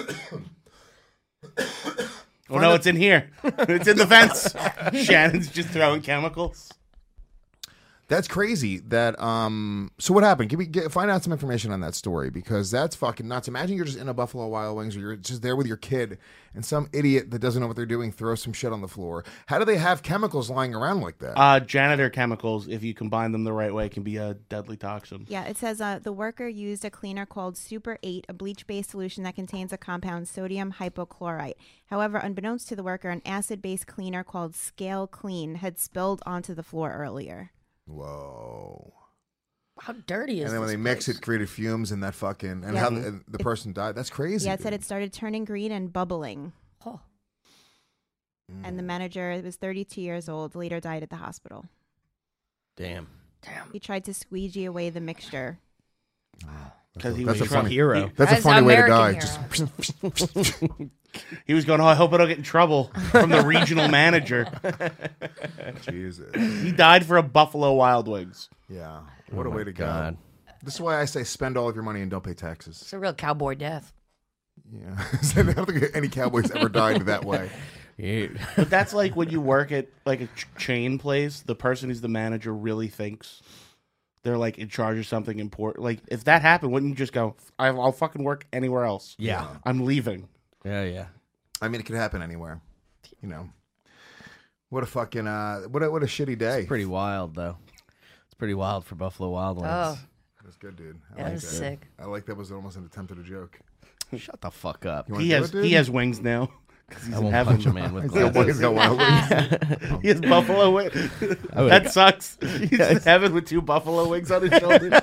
Oh no, it's in here. It's in the vents. Shannon's just throwing chemicals. That's crazy. That um. So what happened? Give me get, find out some information on that story because that's fucking nuts. Imagine you're just in a Buffalo Wild Wings or you're just there with your kid and some idiot that doesn't know what they're doing throws some shit on the floor. How do they have chemicals lying around like that? Uh, janitor chemicals, if you combine them the right way, can be a deadly toxin. Yeah, it says uh, the worker used a cleaner called Super eight, a bleach-based solution that contains a compound sodium hypochlorite. However, unbeknownst to the worker, an acid-based cleaner called Scale Clean had spilled onto the floor earlier. Whoa. How dirty is And then when this they mix place? it, created fumes and that fucking and Yeah. how the, and the person died. That's crazy. Yeah, it said dude. it started turning green and bubbling. Oh. And the manager was thirty-two years old, later died at the hospital. Damn. Damn. He tried to squeegee away the mixture. Because he That's was a funny hero. That's a As funny way to die. American Just He was going, oh, I hope I don't get in trouble from the regional manager. Jesus. He died for a Buffalo Wild Wings. Yeah. What Oh a my way to God. go. This is why I say spend all of your money and don't pay taxes. It's a real cowboy death. Yeah. I don't think any Cowboys ever died that way. Yeah. But that's like when you work at like a ch- chain place, the person who's the manager really thinks they're like in charge of something important. Like if that happened, wouldn't you just go, I'll, I'll fucking work anywhere else? Yeah. I'm leaving. Yeah, yeah. I mean, it could happen anywhere. You know. What a fucking uh what a what a shitty day. It's pretty wild though. It's pretty wild for Buffalo Wild Wings. Oh, That's good, dude. I that like was that. sick. I like that was almost an attempt at a joke. Shut the fuck up. You wanna He do has it, dude? he has wings now. 'Cause he's I in won't heaven. punch a man with He's got- glasses. he's got wild wings. He has buffalo wings. would've That got- sucks. He's in heaven with two buffalo wings on his shoulders.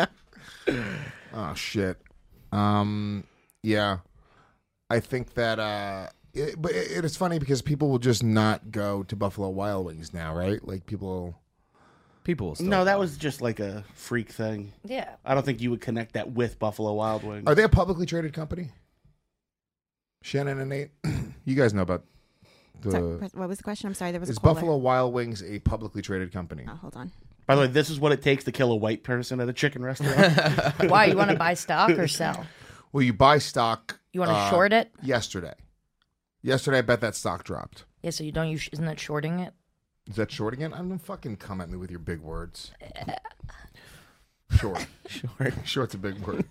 Oh shit. Um yeah. I think that uh it, but it, it's funny because people will just not go to Buffalo Wild Wings now, right? Like people People will still No, that was just like a freak thing. Yeah. I don't think you would connect that with Buffalo Wild Wings. Are they a publicly traded company? Shannon and Nate, you guys know about the. Sorry, press- what was the question? I'm sorry, there was Is a caller. Buffalo Wild Wings a publicly traded company? Oh, hold on. By the way, this is what it takes to kill a white person at a chicken restaurant. Why? You want to buy stock or sell? Well, you buy stock. You want to uh, short it? Yesterday. Yesterday, I bet that stock dropped. Yeah, so you don't use, isn't that shorting it? Is that short again? I'm gonna fucking come at me with your big words. Short. Short. Short's a big word.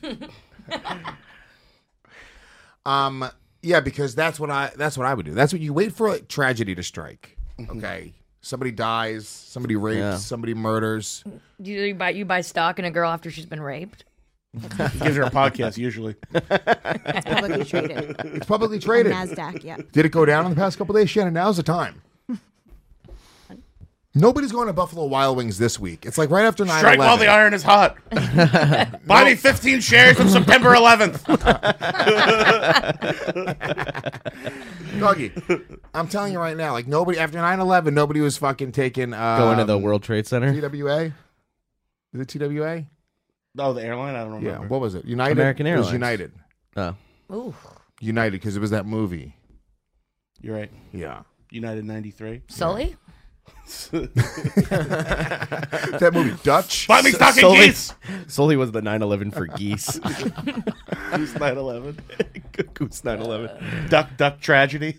um. Yeah, because that's what I. That's what I would do. That's what you wait for a tragedy to strike. Okay. Somebody dies. Somebody rapes. Yeah. Somebody murders. Do you buy you buy stock in a girl after she's been raped? He gives her a podcast usually. It's publicly traded. It's publicly On traded. NASDAQ, yeah. Did it go down in the past couple days, Shannon? Now's the time. Nobody's going to Buffalo Wild Wings this week. It's like right after nine Strike while the iron is hot. Buy me fifteen shares on September eleventh. Doggy, I'm telling you right now, like nobody after nine eleven, nobody was fucking taking um, Going to the World Trade Center. T W A. Is it T W A? Oh, the airline? I don't remember. Yeah. What was it? United. American It Airlines. was United. Oh. Ooh. United because it was that movie. You're right. Yeah. United ninety-three. Sully? That movie Dutch. Buy me stocking Sully, geese. Sully was the nine eleven for geese. Goose nine eleven. Goose nine eleven. Duck Duck Tragedy.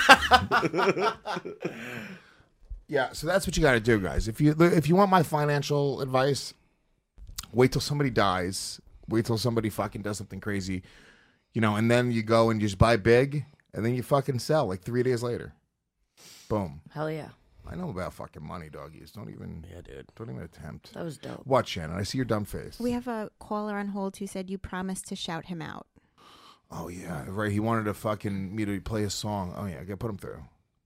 Yeah, so that's what you got to do, guys. If you if you want my financial advice, wait till somebody dies. Wait till somebody fucking does something crazy, you know, and then you go and you just buy big, and then you fucking sell like three days later. Boom. Hell yeah. I know about fucking money, doggies. Don't even, Yeah, dude. don't even attempt. That was dope. What, Shannon? I see your dumb face. We have a caller on hold who said you promised to shout him out. Oh yeah, right. He wanted to fucking me to play a song. Oh yeah, I gotta put him through.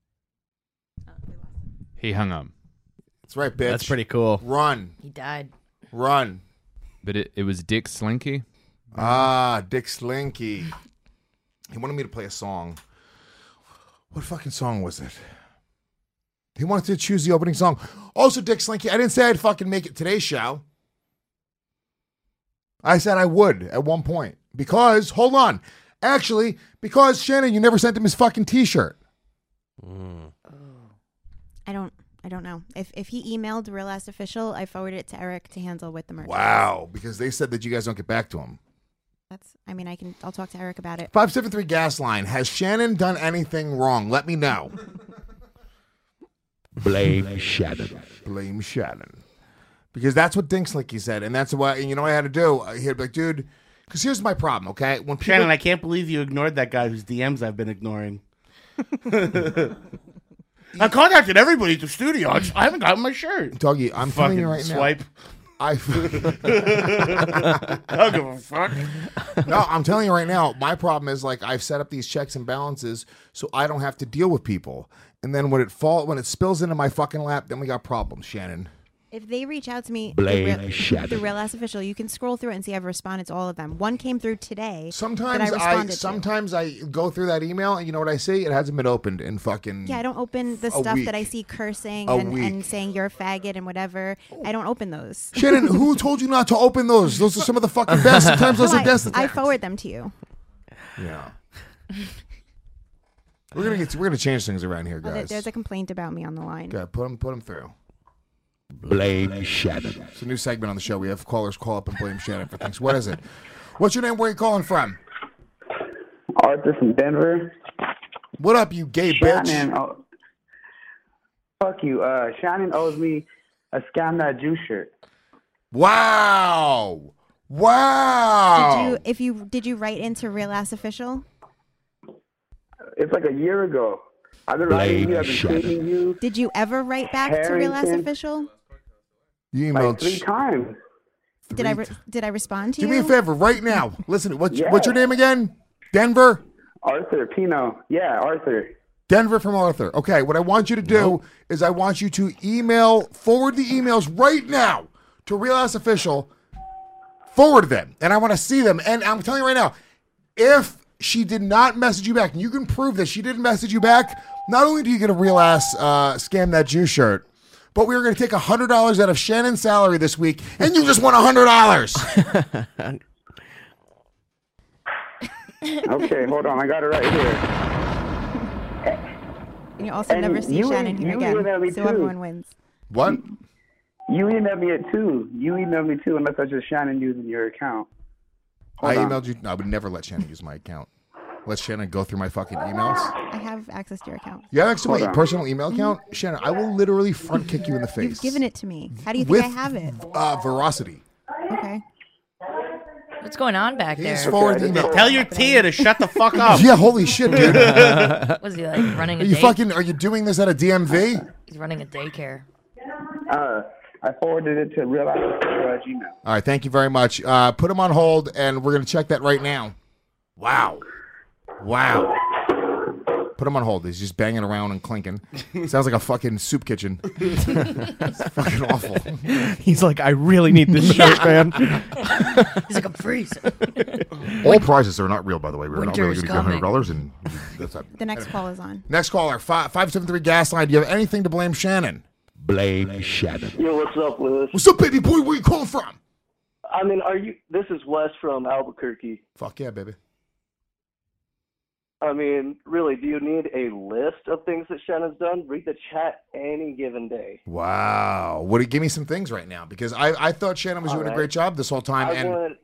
He hung up. That's right, bitch. That's pretty cool. Run, He died. run. But it, it was Dick Slinky. Ah, Dick Slinky. He wanted me to play a song. What fucking song was it? He wanted to choose the opening song. Also, Dick Slinky, I didn't say I'd fucking make it today's show. I said I would at one point. Because, hold on. Actually, because, Shannon, you never sent him his fucking t-shirt. Mm. I don't I don't know. If if he emailed Real Ass Official, I forwarded it to Eric to handle with the merch. Wow. Because they said that you guys don't get back to him. That's I mean I can I'll talk to Eric about it. five seven three gas line. Has Shannon done anything wrong? Let me know. Blame Shannon. Blame Shannon. Because that's what Dink Slinky said. And that's what, and you know what I had to do? He'd be like, dude, because here's my problem, okay? When people, Shannon, I can't believe you ignored that guy whose D Ms I've been ignoring. I contacted everybody at the studio. I, just, I haven't gotten my shirt. Doggy, I'm telling you right swipe. now. I I don't give a fuck. No, I'm telling you right now, my problem is like I've set up these checks and balances so I don't have to deal with people. And then when it fall when it spills into my fucking lap, then we got problems, Shannon. If they reach out to me, Blame the real, Shannon. the Real Ass Official, you can scroll through it and see I've responded to all of them. One came through today. Sometimes that I I, responded to. sometimes I go through that email and you know what I see? It hasn't been opened in fucking Yeah, I don't open the A stuff week. that I see cursing A and, week. and saying you're a faggot and whatever. I don't open those. Shannon, who told you not to open those? Those are some of the fucking best. Sometimes those No, are I, best. I forward them to you. Yeah. We're gonna get we're gonna change things around here, Oh, there- guys. there's a complaint about me on the line. Okay, put them put them through. Blame Shannon. It's a new segment on the show. We have callers call up and blame Shannon for things. What is it? What's your name? Where are you calling from? Arthur from Denver. What up, you gay bitch? Shannon, oh, fuck you. Uh, Shannon owes me a Scam That Jew shirt. Wow. Wow. Did you if you did you write into Real Ass Official? It's like a year ago. I've been writing you. I've been tweeting you. Did you ever write back to Real Ass Harrington. Official? You Like emailed. three times. Did I re- did I respond to Do you? me a favor right now. Listen, what's, Yeah. what's your name again? Denver? Arthur Pino. Yeah, Arthur. Denver from Arthur. Okay, what I want you to do is I want you to email, forward the emails right now to Real Ass Official. Forward them, and I want to see them. And I'm telling you right now, if she did not message you back, and you can prove that she didn't message you back, not only do you get a Real Ass uh, Scam That Jew shirt, but we are going to take one hundred dollars out of Shannon's salary this week, and you just won one hundred dollars. Okay, hold on. I got it right here. And you also And never see you Shannon e- here you again, emailed me so too. everyone wins. What? You emailed me it too. You emailed me too, unless that's just Shannon using your account. Hold I on. emailed you. No, I would never let Shannon use my account. Let Shannon go through my fucking emails. I have access to your account. You have access to Hold my on. personal email account? Shannon, I will literally front kick you in the face. You've given it to me. How do you think With I have it? Uh, veracity. Okay. What's going on back there? He's forward the email. Tell your Tia to shut the fuck up. Yeah, holy shit, dude. Was he like running a Are you day- fucking? Are you doing this at a D M V? He's running a daycare. Uh, I forwarded it to Real Ass Official at Gmail. All right, thank you very much. Uh, put him on hold, and we're gonna check that right now. Wow, wow. Put him on hold. He's just banging around and clinking. Sounds like a fucking soup kitchen. It's fucking awful. He's like, I really need this shirt, man. He's like, I'm freezing. All prizes are not real, by the way. We're not really Winter's going to get one hundred dollars, coming. and that's not. The next call is on. Next caller, five five seven three gas line. Do you have anything to blame Shannon? Blame Shannon. Yo, what's up, Lewis? What's up, baby boy? Where you calling from? I mean, are you? This is Wes from Albuquerque. Fuck yeah, baby. I mean, really, do you need a list of things that Shannon's done? Read the chat any given day. Wow. What? do- Give me some things right now because I, I thought Shannon was All doing a right. great job this whole time. I and went,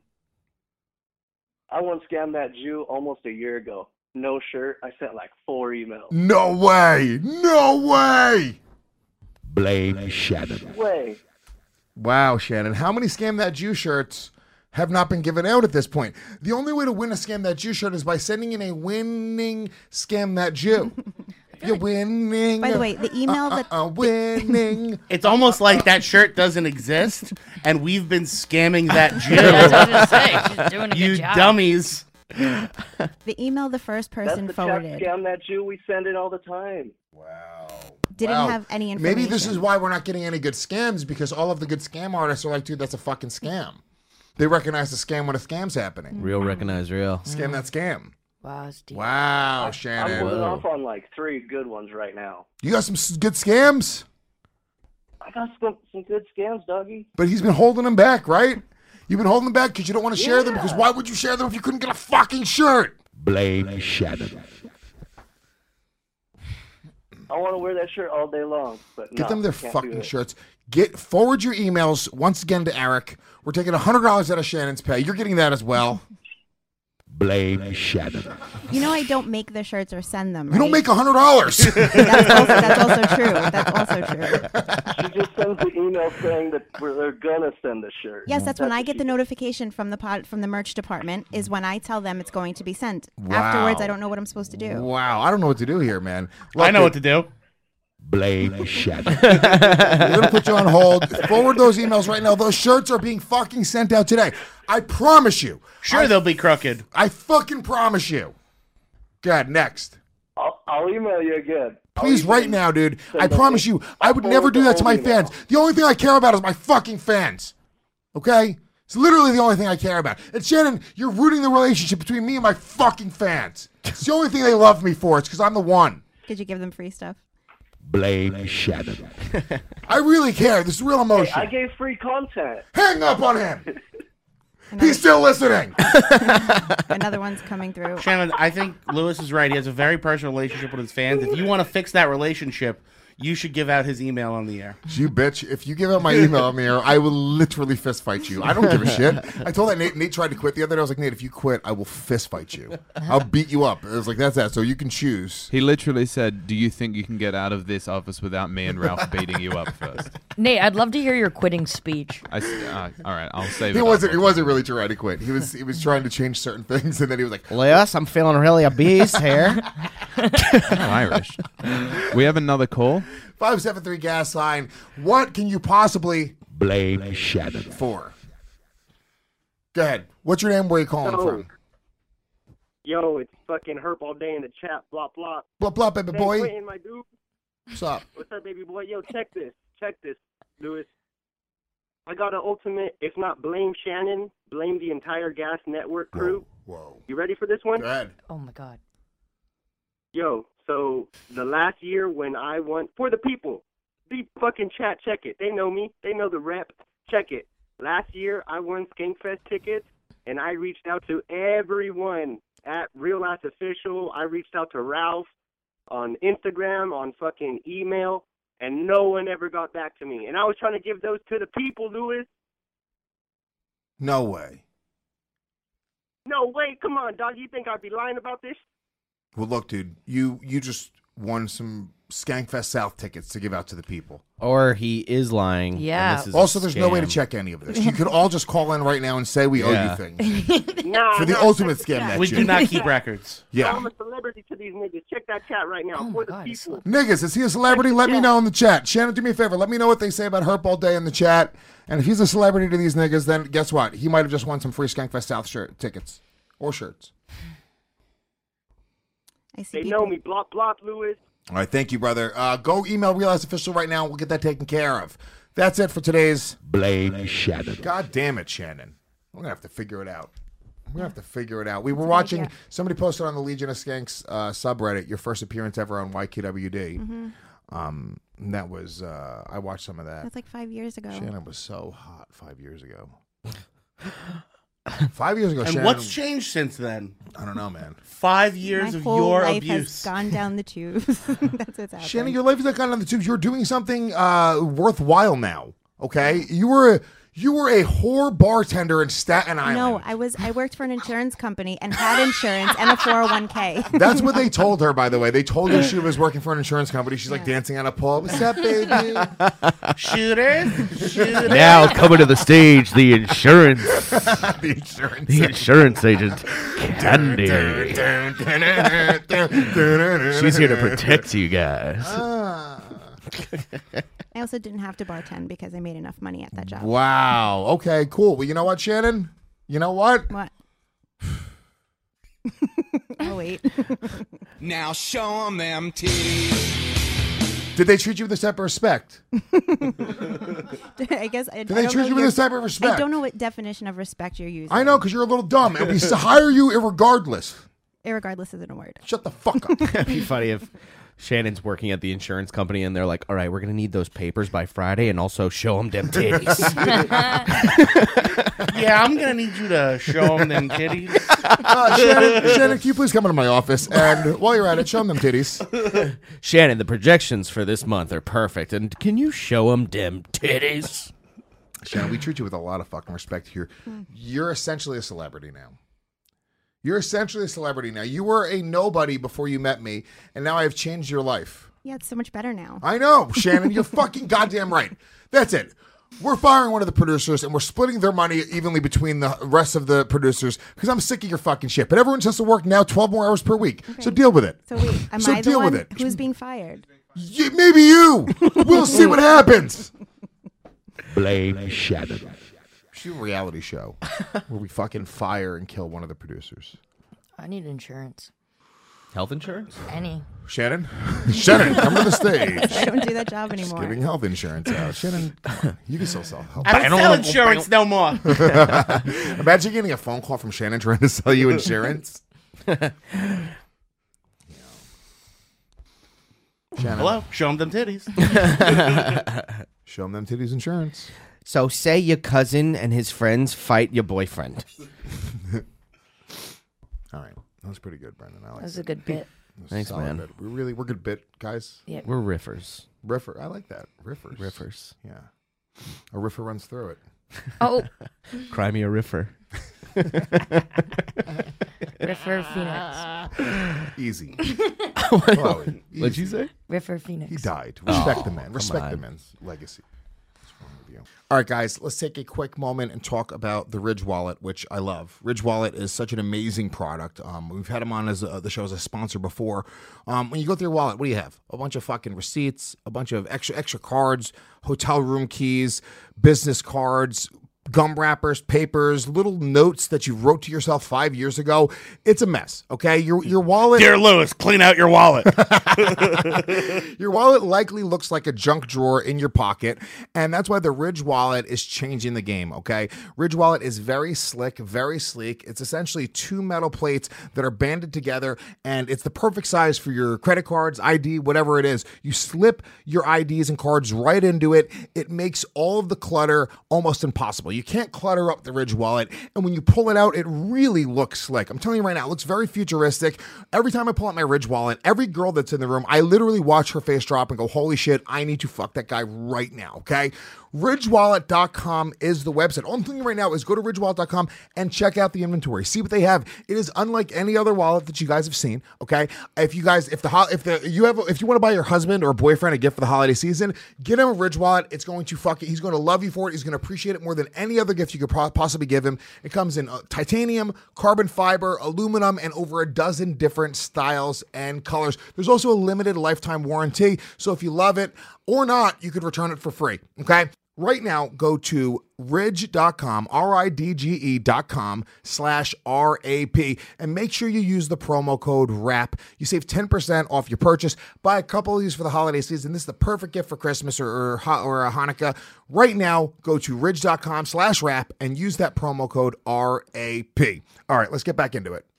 I went scam that Jew almost a year ago. No shirt. I sent like four emails. no way. No way. Blame Shannon. Way. Wow, Shannon. How many Scam That Jew shirts have not been given out at this point? The only way to win a Scam That Jew shirt is by sending in a winning Scam That Jew. You're winning. By the way, the email uh, that uh, uh, winning. It's almost like that shirt doesn't exist, and we've been scamming that Jew. That's what I was gonna say. She's doing a you good job. dummies. the email the first That's person the chat forwarded scam that Jew. We send it all the time. Wow. didn't Wow. have any information. Maybe this is why we're not getting any good scams because all of the good scam artists are like, dude, that's a fucking scam. They recognize the scam when a scam's happening. Real recognize real. Scam that scam. Wow, that's deep. Wow, I'm Shannon. holding off on like three good ones right now. You got some s- good scams, I got some some good scams, doggy. but he's been holding them back, right? You've been holding them back because you don't want to share them because why would you share them if you couldn't get a fucking shirt? Blame Shannon. I want to wear that shirt all day long, but Get no, them their can't do fucking it. shirts. Get forward your emails once again to Eric. We're taking one hundred dollars out of Shannon's pay. You're getting that as well. Blame Shannon. You know I don't make the shirts or send them. You don't right? make one hundred dollars. that's, also, that's also true. That's also true. She just sends the email saying that we're, they're gonna send the shirt. Yes, that's when I what get she the notification from the pod, from the merch department. Is when I tell them it's going to be sent. Wow. Afterwards, I don't know what I'm supposed to do. Wow, I don't know what to do here, man. I know what to do. Blame Shannon. We're going to put you on hold. Forward those emails right now. Those shirts are being fucking sent out today. I promise you. Sure, I, they'll be crooked. I fucking promise you. God, next. I'll, I'll email you again. I'll Please, even right now, dude. send I the promise link. you, I would never forward do the that to my whole email. fans. The only thing I care about is my fucking fans. Okay? It's literally the only thing I care about. And Shannon, you're rooting the relationship between me and my fucking fans. It's the only thing they love me for. It's because I'm the one. Did you give them free stuff? Blame Shannon. I really care. This is real emotion. I gave free content. Hang up on him. He's still listening. Another one's coming through. Shannon, I think Lewis is right. He has a very personal relationship with his fans. If you want to fix that relationship, you should give out his email on the air. You bitch. If you give out my email on the air, I will literally fist fight you. I don't give a shit. I told that Nate. Nate tried to quit the other day. I was like, Nate, if you quit, I will fist fight you. I'll beat you up. It was like, that's that. So you can choose. He literally said, "Do you think you can get out of this office without me and Ralph beating you up first?" Nate, I'd love to hear your quitting speech. I, s- uh, all right, I'll save He it. wasn't. up. He wasn't really trying to quit. He was. He was trying to change certain things, and then he was like, Lewis, I'm feeling really abused here. I'm Irish. We have another call. five seven three gas line. What can you possibly Blame Shannon. for? Go ahead. What's your name? Where are you calling Yo. from? Yo, it's fucking Herp all day in the chat. Blah blah. Blah blah, baby Hey, boy. Quentin, my dude. What's up? What's up, baby boy? Yo, check this. Check this, Lewis. I got an ultimate. If not blame Shannon, blame the entire Gas Network crew. Whoa. You ready for this one? Go ahead. Oh my god. Yo, so the last year when I won for the people, the fucking chat, check it. They know me. They know the rep. Check it. Last year I won Skankfest tickets, and I reached out to everyone at Real Ass Official. I reached out to Ralph on Instagram, on fucking email, and no one ever got back to me. And I was trying to give those to the people, Lewis. No way. No way. Come on, dog. You think I'd be lying about this? Well, look, dude. You you just won some Skankfest South tickets to give out to the people. Or he is lying. and Yeah. this is a Also, there's no way to scam. check any of this. You could all just call in right now and say we owe Yeah. you things Nah, for the nah, ultimate check the scam. chat. That We shit. do not keep records. Yeah. I'm a celebrity to these niggas. Check that chat right now. Oh for my the God, it's people. Niggas, is he a celebrity? Let me know in the chat. Shannon, do me a favor. Let me know what they say about Herp all day in the chat. And if he's a celebrity to these niggas, then guess what? He might have just won some free Skankfest South shirt tickets or shirts. I see They people. know me. Block, block, Lewis. All right, thank you, brother. Uh, go email Realize Official right now. We'll get that taken care of. That's it for today's. Blame Shannon. God damn it, Shannon. We're going to have to figure it out. We're going to have to figure it out. We were watching, idea. somebody posted on the Legion of Skanks uh, subreddit, your first appearance ever on Y K W D. Mm-hmm. Um, and that was, uh, I watched some of that. That's like five years ago. Shannon was so hot five years ago. Five years ago, And Shannon. what's changed since then? I don't know, man. Five years My of whole your life abuse. has gone down the tubes. That's what's happening. Shannon, your life has not gone on the tubes. You're doing something uh, worthwhile now. Okay, you were a, you were a whore bartender in Staten Island. No, I was. I worked for an insurance company and had insurance and a four oh one k. That's what they told her, by the way. They told her she was working for an insurance company. She's like dancing on a pole. What's up, baby? Shooters? Shooters? Now coming to the stage, the insurance, the insurance, the insurance agent, Candy. She's here to protect you guys. I also didn't have to bartend because I made enough money at that job. Wow. Okay, cool. Well, you know what, Shannon? You know what? What? Oh, wait. Now show 'em them titties. Did they treat you with this type of respect? I guess I, Do I they don't treat know you with your- this type of respect? I don't know what definition of respect you're using. I know, because you're a little dumb, and we s- hire you irregardless. Irregardless isn't a word. Shut the fuck up. It'd be funny if Shannon's working at the insurance company and they're like, all right, we're going to need those papers by Friday and also show them them titties. Yeah, I'm going to need you to show them them titties. Uh, Shannon, Shannon, can you please come into my office? And while you're at it, show them them titties. Shannon, the projections for this month are perfect. And can you show them them titties? Shannon, we treat you with a lot of fucking respect here. You're essentially a celebrity now. You're essentially a celebrity now. You were a nobody before you met me, and now I have changed your life. Yeah, it's so much better now. I know, Shannon. You're fucking goddamn right. That's it. We're firing one of the producers, and we're splitting their money evenly between the rest of the producers because I'm sick of your fucking shit. But everyone has to work now twelve more hours per week. Okay. So deal with it. So wait, am So I the deal one with it. who's being fired? Y- maybe you. We'll see what happens. Blame Shannon. We should do a reality show where we fucking fire and kill one of the producers. I need insurance. Health insurance? Any. Shannon? Shannon, come to the stage. I don't do that job Just anymore. giving health insurance out. Shannon, come on. You can still sell health. I don't sell insurance no more. Imagine getting a phone call from Shannon trying to sell you insurance. Yeah. Shannon. Hello? Show them them titties. Show them them titties insurance. So say your cousin and his friends fight your boyfriend. All right. That was pretty good, Brendan. I like That was it. a good bit. That was a Thanks, solid man. bit. We're really, we're good bit, guys. Yeah. We're riffers. Riffer. I like that. Riffers. Riffers. Yeah. A riffer runs through it. Oh. Cry me a riffer. Riffer Phoenix. Easy. What- Chloe, What'd you easy. say? Riffer Phoenix. He died. Respect Oh, the man. come Respect the on. man's legacy. What's wrong with you? All right, guys, let's take a quick moment and talk about the Ridge Wallet, which I love. Ridge Wallet is such an amazing product. Um, we've had them on as a, the show as a sponsor before. Um, when you go through your wallet, what do you have? A bunch of fucking receipts, a bunch of extra extra cards, hotel room keys, business cards, gum wrappers, papers, little notes that you wrote to yourself five years ago. It's a mess, okay? Your your wallet... Dear Lewis, clean out your wallet. Your wallet likely looks like a junk drawer in your pocket, and that's why the Ridge Wallet is changing the game, okay? Ridge Wallet is very slick, very sleek. It's essentially two metal plates that are banded together, and it's the perfect size for your credit cards, I D, whatever it is. You slip your I Ds and cards right into it. It makes all of the clutter almost impossible. You can't clutter up the Ridge Wallet, and when you pull it out, it really looks slick. I'm telling you right now, it looks very futuristic. Every time I pull out my Ridge Wallet, every girl that's in the room, I literally watch her face drop and go, holy shit, I need to fuck that guy right now, okay? ridge wallet dot com is the website. All I'm telling you right now is go to ridge wallet dot com and check out the inventory. See what they have. It is unlike any other wallet that you guys have seen, okay? If you guys, if the ho- if the you have, if you want to buy your husband or boyfriend a gift for the holiday season, get him a Ridge Wallet. It's going to fuck it. He's going to love you for it. He's going to appreciate it more than any other gift you could pro- possibly give him. It comes in uh, titanium, carbon fiber, aluminum, and over a dozen different styles and colors. There's also a limited lifetime warranty. So if you love it or not, you could return it for free, okay? Right now, go to ridge dot com, R I D G E dot com slash R A P, and make sure you use the promo code RAP. You save ten percent off your purchase. Buy a couple of these for the holiday season. This is the perfect gift for Christmas or, or, or a Hanukkah. Right now, go to ridge dot com slash RAP and use that promo code R A P. All right, let's get back into it.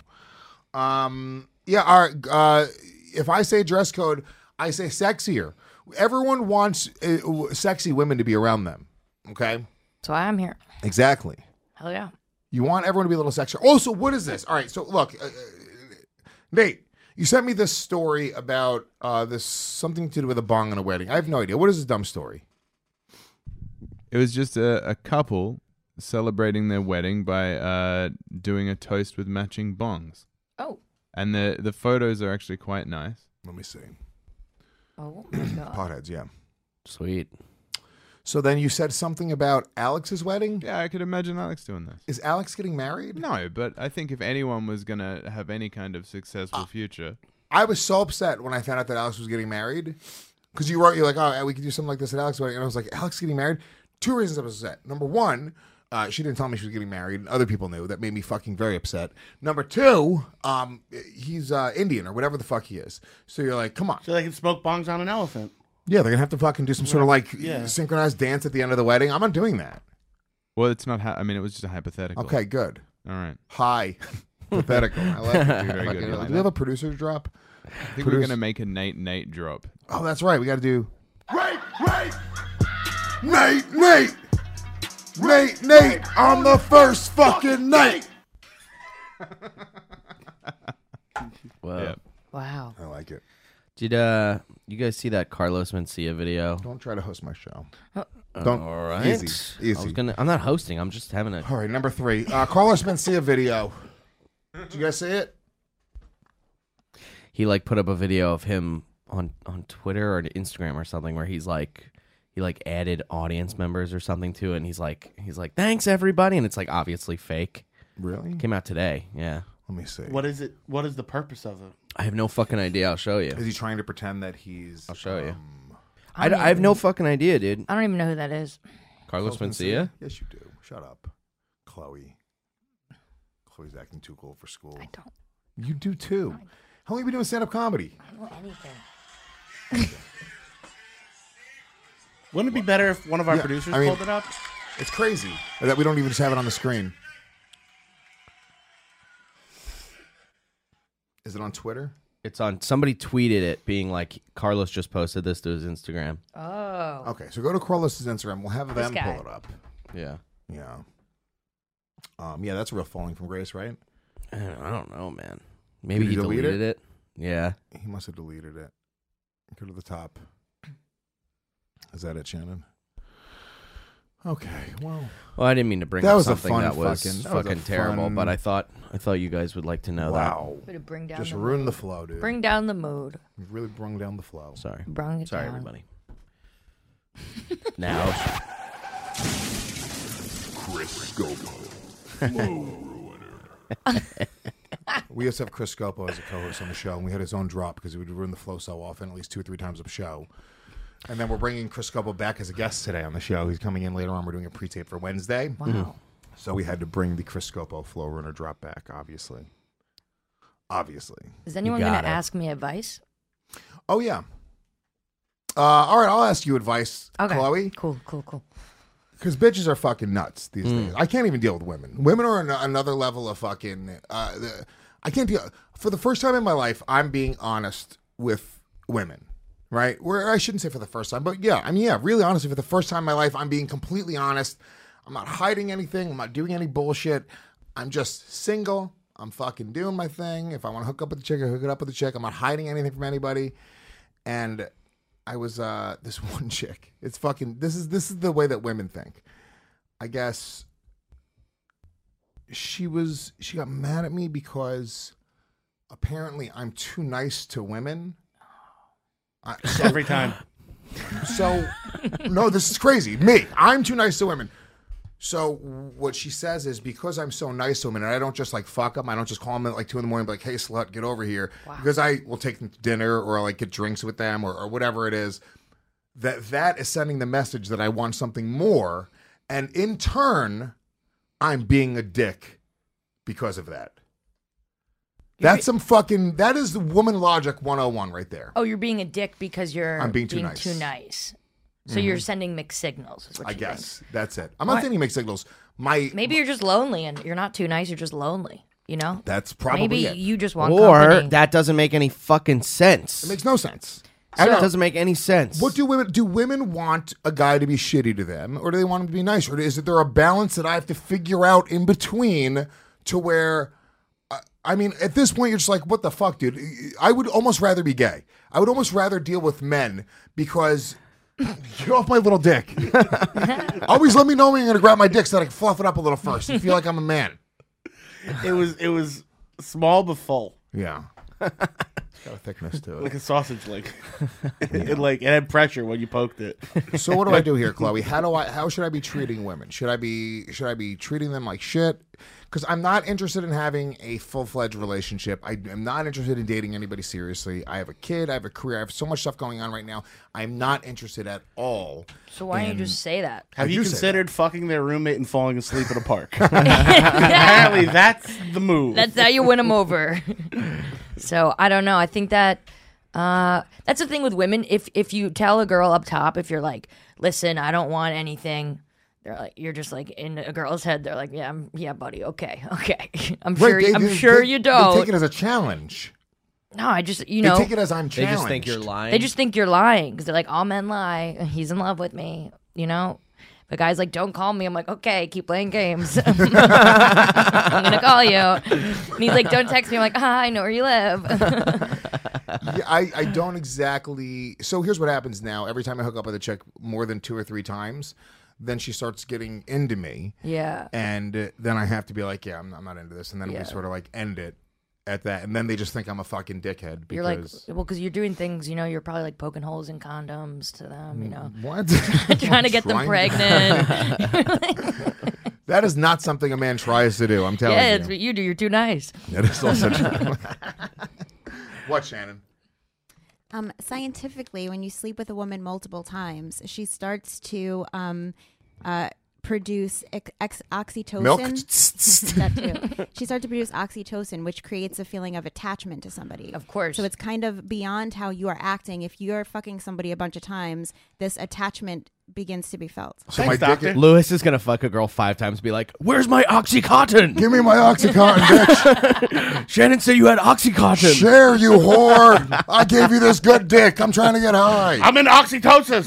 Um, yeah, all right, uh, if I say dress code, I say sexier. Everyone wants uh, sexy women to be around them, okay? That's why I'm here. Exactly. Hell yeah. You want everyone to be a little sexier. Also, what is this? All right, so look, uh, Nate, you sent me this story about uh, this something to do with a bong and a wedding. I have no idea. What is this dumb story? It was just a, a couple celebrating their wedding by uh, doing a toast with matching bongs. Oh. And the, the photos are actually quite nice. Let me see. Oh, my God. Potheads, yeah. Sweet. So then you said something about Alex's wedding? Yeah, I could imagine Alex doing this. Is Alex getting married? No, but I think if anyone was going to have any kind of successful uh, future. I was so upset when I found out that Alex was getting married. Because you wrote, you're like, oh, we could do something like this at Alex's wedding. And I was like, Alex getting married? Two reasons I was upset. Number one, uh, she didn't tell me she was getting married. Other people knew. That made me fucking very upset. Number two, um, he's uh, Indian or whatever the fuck he is. So you're like, come on. So they can smoke bongs on an elephant. Yeah, they're going to have to fucking do some sort of like Yeah. synchronized dance at the end of the wedding. I'm not doing that. Well, it's not. Ha- I mean, it was just a hypothetical. Okay, good. All right. Hi. Pathetical. I like it, dude. Very Fucking- good. You like do we have that? a producer's drop? I think we're Produce- going to make a Nate Nate drop. Oh, that's right. We got to do. Right, right. Nate, Nate. Nate, Nate on the first fucking night. Whoa. Yeah. Wow. I like it. Did uh you guys see that Carlos Mencia video? Don't try to host my show. Uh, Don't. All right. Easy. Easy. I was gonna. I'm not hosting. I'm just having a. All right, number three. Uh, Carlos Mencia video. Did you guys see it? He like put up a video of him on on Twitter or Instagram or something where he's like he like added audience members or something to it, and he's like he's like thanks everybody, and it's like obviously fake. Really? Came out today. Yeah. Let me see. What is it? What is the purpose of it? I have no fucking idea. I'll show you. Is he trying to pretend that he's? I'll show you. um, I, d- I have no fucking idea, dude. I don't even know who that is. Carlos Mencia? Yes, you do. Shut up, Chloe. Chloe's acting too cool for school. I don't. You do too. How long have you been doing stand-up comedy? I don't know anything. Wouldn't it be better if one of our Yeah, producers I mean- pulled it up? It's crazy that we don't even just have it on the screen. Is it on Twitter? It's on. Somebody tweeted it, being like, "Carlos just posted this to his Instagram." Oh. Okay, so go to Carlos's Instagram. We'll have This them guy. pull it up. Yeah. Yeah. Um. Yeah, that's a real falling from grace, right? I don't know, man. Maybe Did he he delete deleted it? it. Yeah. He must have deleted it. Go to the top. Is that it, Shannon? Okay. Well. Well, I didn't mean to bring That up was a something fun that was fucking- that was a fucking terrible, fun- but I thought I thought you guys would like to know Wow. Way to bring down Just the ruined the mood. flow, dude. Bring down the mood. You've really brung down the flow. that. Sorry. Brung it Sorry, down. everybody. Now. Chris Scopo. We used to have Chris Scopo as a co-host on the show, and we had his own drop because he would ruin the flow so often, at least two or three times a show. And then we're bringing Chris Scopo back as a guest today on the show. He's coming in later on. We're doing a pre-tape for Wednesday. Wow. Mhm. So we had to bring the Chris Scopo flow runner drop back, obviously. Obviously. Is anyone going to ask me advice? Oh, yeah. Uh, all right, I'll ask you advice, Okay. Chloe. Cool, cool, cool. Because bitches are fucking nuts these days. I can't even deal with women. Women are an- another level of fucking. Uh, the, I can't deal. For the first time in my life, I'm being honest with women, right? Where I shouldn't say for the first time, but yeah, I mean, yeah, really honestly, for the first time in my life, I'm being completely honest. I'm not hiding anything. I'm not doing any bullshit. I'm just single. I'm fucking doing my thing. If I want to hook up with the chick, I hook it up with the chick. I'm not hiding anything from anybody. And I was uh this one chick. It's fucking this is this is the way that women think. I guess she was she got mad at me because apparently I'm too nice to women. I, so, Every time. So no, this is crazy. Me, I'm too nice to women. So what she says is because I'm so nice to women and I don't just like fuck them, I don't just call them at like two in the morning and be like, hey slut, get over here. Wow. Because I will take them to dinner or like get drinks with them or, or whatever it is. That that is sending the message that I want something more. And in turn, I'm being a dick because of that. That's some fucking, that is the woman logic one oh one right there. Oh, you're being a dick because you're I'm being too nice. too nice. So Mhm. you're sending mixed signals. Is what I you guess. think. That's it. I'm not Why- thinking mixed signals. My Maybe you're just lonely and you're not too nice. You're just lonely. You know. That's probably Maybe it. you just want Or company. that doesn't make any fucking sense. It makes no sense. I don't It doesn't make any sense. What do women do? Women want a guy to be shitty to them, or do they want him to be nice, or is there a balance that I have to figure out in between to where? Uh, I mean, at this point, you're just like, what the fuck, dude? I would almost rather be gay. I would almost rather deal with men because get off my little dick. Always let me know when you're gonna grab my dick so that I can fluff it up a little first and feel like I'm a man. It was it was small but full. Yeah. It's got a thickness to it. Like a sausage link. it like it had pressure when you poked it. So what do I do here, Chloe? How do I how should I be treating women? Should I be should I be treating them like shit? Because I'm not interested in having a full-fledged relationship. I am not interested in dating anybody seriously. I have a kid. I have a career. I have so much stuff going on right now. I'm not interested at all. So why don't in- you just say that? Have I you do say considered fucking their roommate and falling asleep at a park? Apparently, that's the move. That's how you win them over. So I don't know. I think that uh, that's the thing with women. If if you tell a girl up top, if you're like, listen, I don't want anything. They're like, you're just like in a girl's head. They're like, yeah, I'm, yeah, buddy, okay, okay. I'm Right, sure. they- I'm they sure take- you They don't. take it as a challenge. No, I just you They know take it as I'm They just challenged. think you're lying. They just think you're lying because they're like, all men lie. He's in love with me, you know. The guy's like, don't call me. I'm like, okay, keep playing games. I'm gonna call you. And he's like, don't text me. I'm like, ah, I know where you live. Yeah, I, I don't exactly. So here's what happens now. Every time I hook up with a chick more than two or three times, then she starts getting into me. Yeah. And uh, then I have to be like, yeah, I'm, I'm not into this. And then Yeah. we sort of like end it at that. And then they just think I'm a fucking dickhead. Because You're like, well, because you're doing things, you know, you're probably like poking holes in condoms to them, you know. What? Trying to get them Trying to- pregnant. that is not something a man tries to do. I'm telling yeah, you. it's what you do. You're too nice. That is also true. What, Shannon? Um, scientifically, when you sleep with a woman multiple times, she starts to um, uh, produce ex- ex- oxytocin. Milk? That too. She starts to produce oxytocin, which creates a feeling of attachment to somebody. Of course. So it's kind of beyond how you are acting. If you're fucking somebody a bunch of times, this attachment begins to be felt. So my dick is- Lewis is gonna fuck a girl five times. And be like, "Where's my OxyContin? Give me my OxyContin, bitch." Shannon said you had OxyContin. Share, you whore. I gave you this good dick. I'm trying to get high. I'm in oxytocin.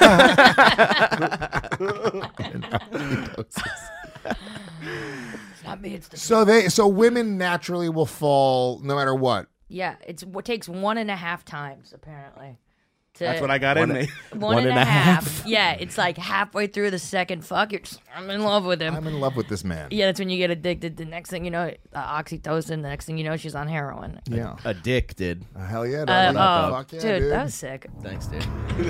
It's not me. It's the So they, so women naturally will fall no matter what. yeah. It's what takes one and a half times apparently. To That's what I got One- in me. One, and, a half. Yeah, it's like halfway through the second fuck. You're just, I'm in love with him. I'm in love with this man. Yeah, that's when you get addicted. The next thing you know, uh, oxytocin. The next thing you know, she's on heroin. Yeah. Addicted. Uh, hell yeah. Uh, dog. oh, Fuck yeah, dude, dude. that was sick. Thanks, dude.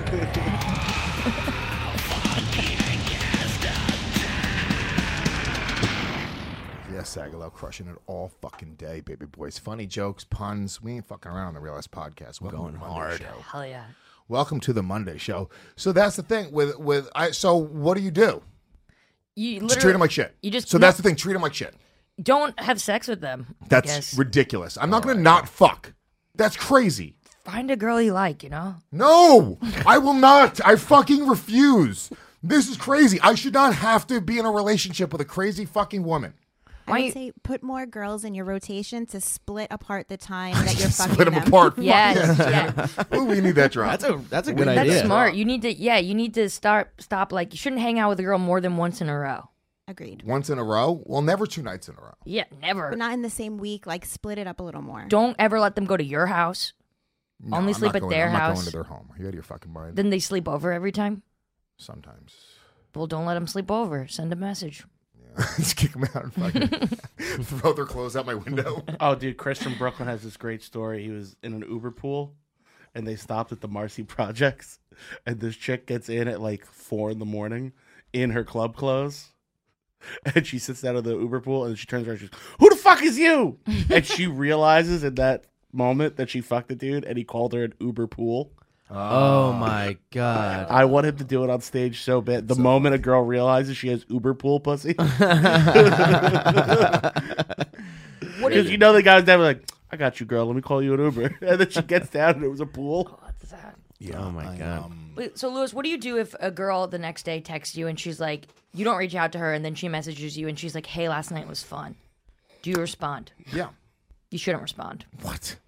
Yes, Sagalo, crushing it all fucking day, baby boys. Funny jokes, puns. We ain't fucking around on the Real Ass Podcast. Welcome Going to the Monday hard. Show. Hell yeah. Welcome to the Monday Show. So that's the thing with with I. So what do you do? You Just literally treat them like shit. You just so no, that's the thing. Treat them like shit. don't have sex with them. I That's guess. ridiculous. I'm not going to not fuck. That's crazy. Find a girl you like. You know. No, I will not. I fucking refuse. This is crazy. I should not have to be in a relationship with a crazy fucking woman. I would say put more girls in your rotation to split apart the time that you're fucking Split them them. apart. Fuck Yes, yeah. yes. Ooh, we need that drop. That's a that's a We good need idea. That's that smart. drop. You need to, yeah, you need to start, stop. Like, you shouldn't hang out with a girl more than once in a row. Agreed. Once in a row? Well, never two nights in a row. Yeah, never. But not in the same week. Like split it up a little more. Don't ever let them go to your house. No, Only I'm sleep not at going- their I'm house. not going to their home. Are you out of your fucking mind? Then they sleep over every time. Sometimes. Well, don't let them sleep over. Send a message. Just kick them out and fucking throw their clothes out my window. Oh, dude, Chris from Brooklyn has this great story. He was in an Uber pool, and they stopped at the Marcy Projects, and this chick gets in at like four in the morning in her club clothes, and she sits down at the Uber pool, and she turns around, and she's, "Who the fuck is you?" And she realizes in that moment that she fucked the dude, and he called her an Uber pool. Oh my god! I want him to do it on stage so bad. The moment a girl realizes she has Uber pool pussy, because you know the guy was never like, "I got you, girl. Let me call you an Uber," and then she gets down and it was a pool. What's that? Yeah. Oh my god! Wait, so, Lewis, what do you do if a girl the next day texts you and she's like, you don't reach out to her, and then she messages you and she's like, hey, last night was fun? Do you respond? Yeah. You shouldn't respond. What?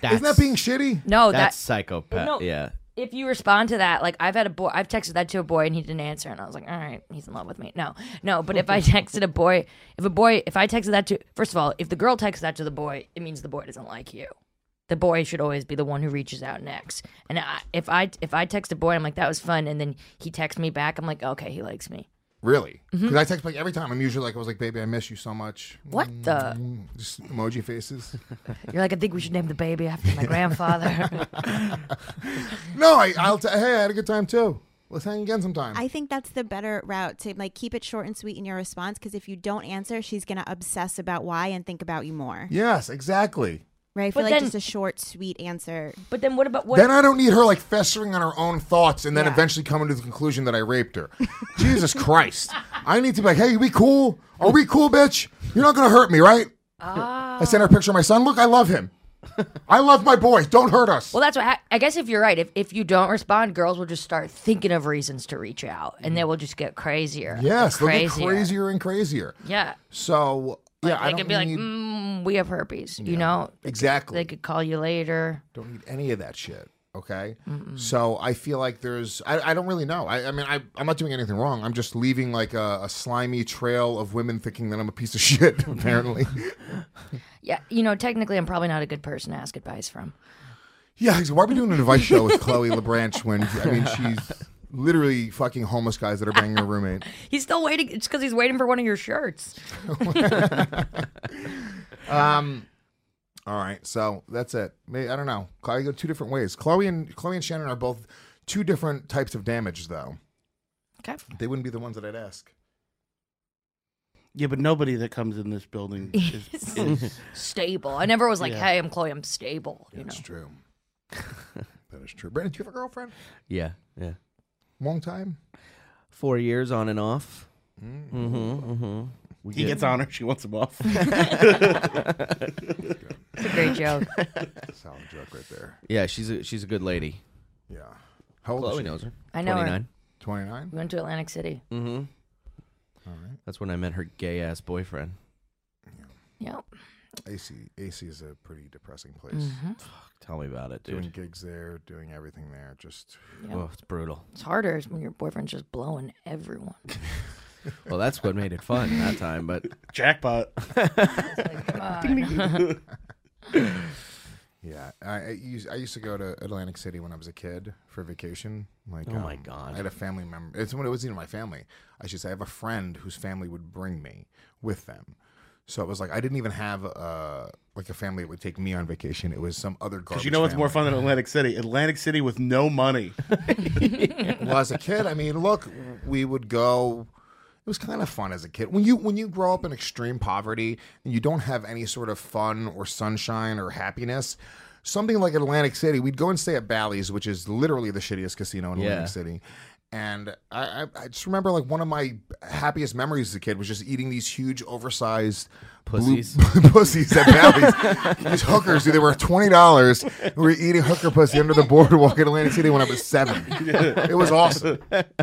That's- Isn't that being shitty? No, That's that psychopath. No. Yeah. If you respond to that, like I've had a boy, I've texted that to a boy and he didn't answer, and I was like, all right, he's in love with me. No, no. But if I texted a boy, if a boy, if I texted that to, first of all, if the girl texts that to the boy, it means the boy doesn't like you. The boy should always be the one who reaches out next. And I, if I if I text a boy, I'm like, that was fun, and then he texts me back, I'm like, okay, he likes me. Really? Because Mhm. I text like every time. I'm usually like, I was like, baby, I miss you so much. What the? Mm, Just emoji faces. You're like, I think we should name the baby after my grandfather. No, I, I'll. T- hey, I had a good time too. Let's hang again sometime. I think that's the better route to like keep it short and sweet in your response, because if you don't answer, she's gonna obsess about why and think about you more. Yes, exactly. Right? I feel But like then- just a short, sweet answer. But then what about what? Then I don't need her like festering on her own thoughts and then Yeah. eventually coming to the conclusion that I raped her. Jesus Christ. I need to be like, hey, we cool? Are we cool, bitch? You're not going to hurt me, right? Ah. I sent her a picture of my son. Look, I love him. I love my boys. Don't hurt us. Well, that's what I guess. If you're right, if if you don't respond, girls will just start thinking of reasons to reach out, and they will just get crazier. Yes, and they'll get crazier. crazier and crazier. Yeah. So, yeah, Like, I they don't could be like, need, mm, "We have herpes," you know. exactly. They could call you later. Don't need any of that shit. Okay. So I feel like there's, I, I don't really know. I, I mean, I, I'm not doing anything wrong. I'm just leaving like a, a slimy trail of women thinking that I'm a piece of shit, apparently. Yeah, you know, technically, I'm probably not a good person to ask advice from. Yeah. So why are we doing an advice show with Chloe LeBranch when, I mean, she's literally fucking homeless guys that are banging her roommate? He's still waiting. It's because he's waiting for one of your shirts. Um, all right, so that's it. May I don't know. I go two different ways. Chloe and Chloe and Shannon are both two different types of damage, though. Okay. They wouldn't be the ones that I'd ask. Yeah, but nobody that comes in this building is, is Stable. I never was like, Yeah. "Hey, I'm Chloe. I'm stable." You That's know. true. That is true. Brandon, do you have a girlfriend? Yeah. Yeah. Long time? Four years on and off. Mm. Mm-hmm. Mm-hmm. We He get- gets on her, she wants him off. It's a great joke. Solid joke right there. Yeah, she's a she's a good lady. Yeah. How old is Chloe she? knows her. I know her. twenty-nine. twenty-nine? We went to Atlantic City. Mm-hmm. All right. That's when I met her gay ass boyfriend. Yep. A C, A C is a pretty depressing place. Mhm. Tell me about it, dude. Doing gigs there, doing everything there. Just Yep. Oh, it's brutal. It's harder when your boyfriend's just blowing everyone. Well, that's what made it fun that time, but jackpot. Come on. Yeah, I, I used I used to go to Atlantic City when I was a kid for vacation. Like, Oh my um, God. I had a family member. It's when it wasn't even my family. I should say I have a friend whose family would bring me with them. So it was like I didn't even have uh like a family that would take me on vacation. It was some other garbage. Because you know what's more fun family. than Atlantic City? Atlantic City with no money. Well, as a kid, I mean, look, we would go. It was kind of fun as a kid. When you when you grow up in extreme poverty and you don't have any sort of fun or sunshine or happiness, something like Atlantic City, we'd go and stay at Bally's, which is literally the shittiest casino in Yeah. Atlantic City. And I, I, I just remember like one of my happiest memories as a kid was just eating these huge, oversized Pussies. blue, pussies at Bally's. These hookers, dude, they were twenty dollars. We were eating hooker pussy under the boardwalk in Atlantic City when I was seven. It was awesome.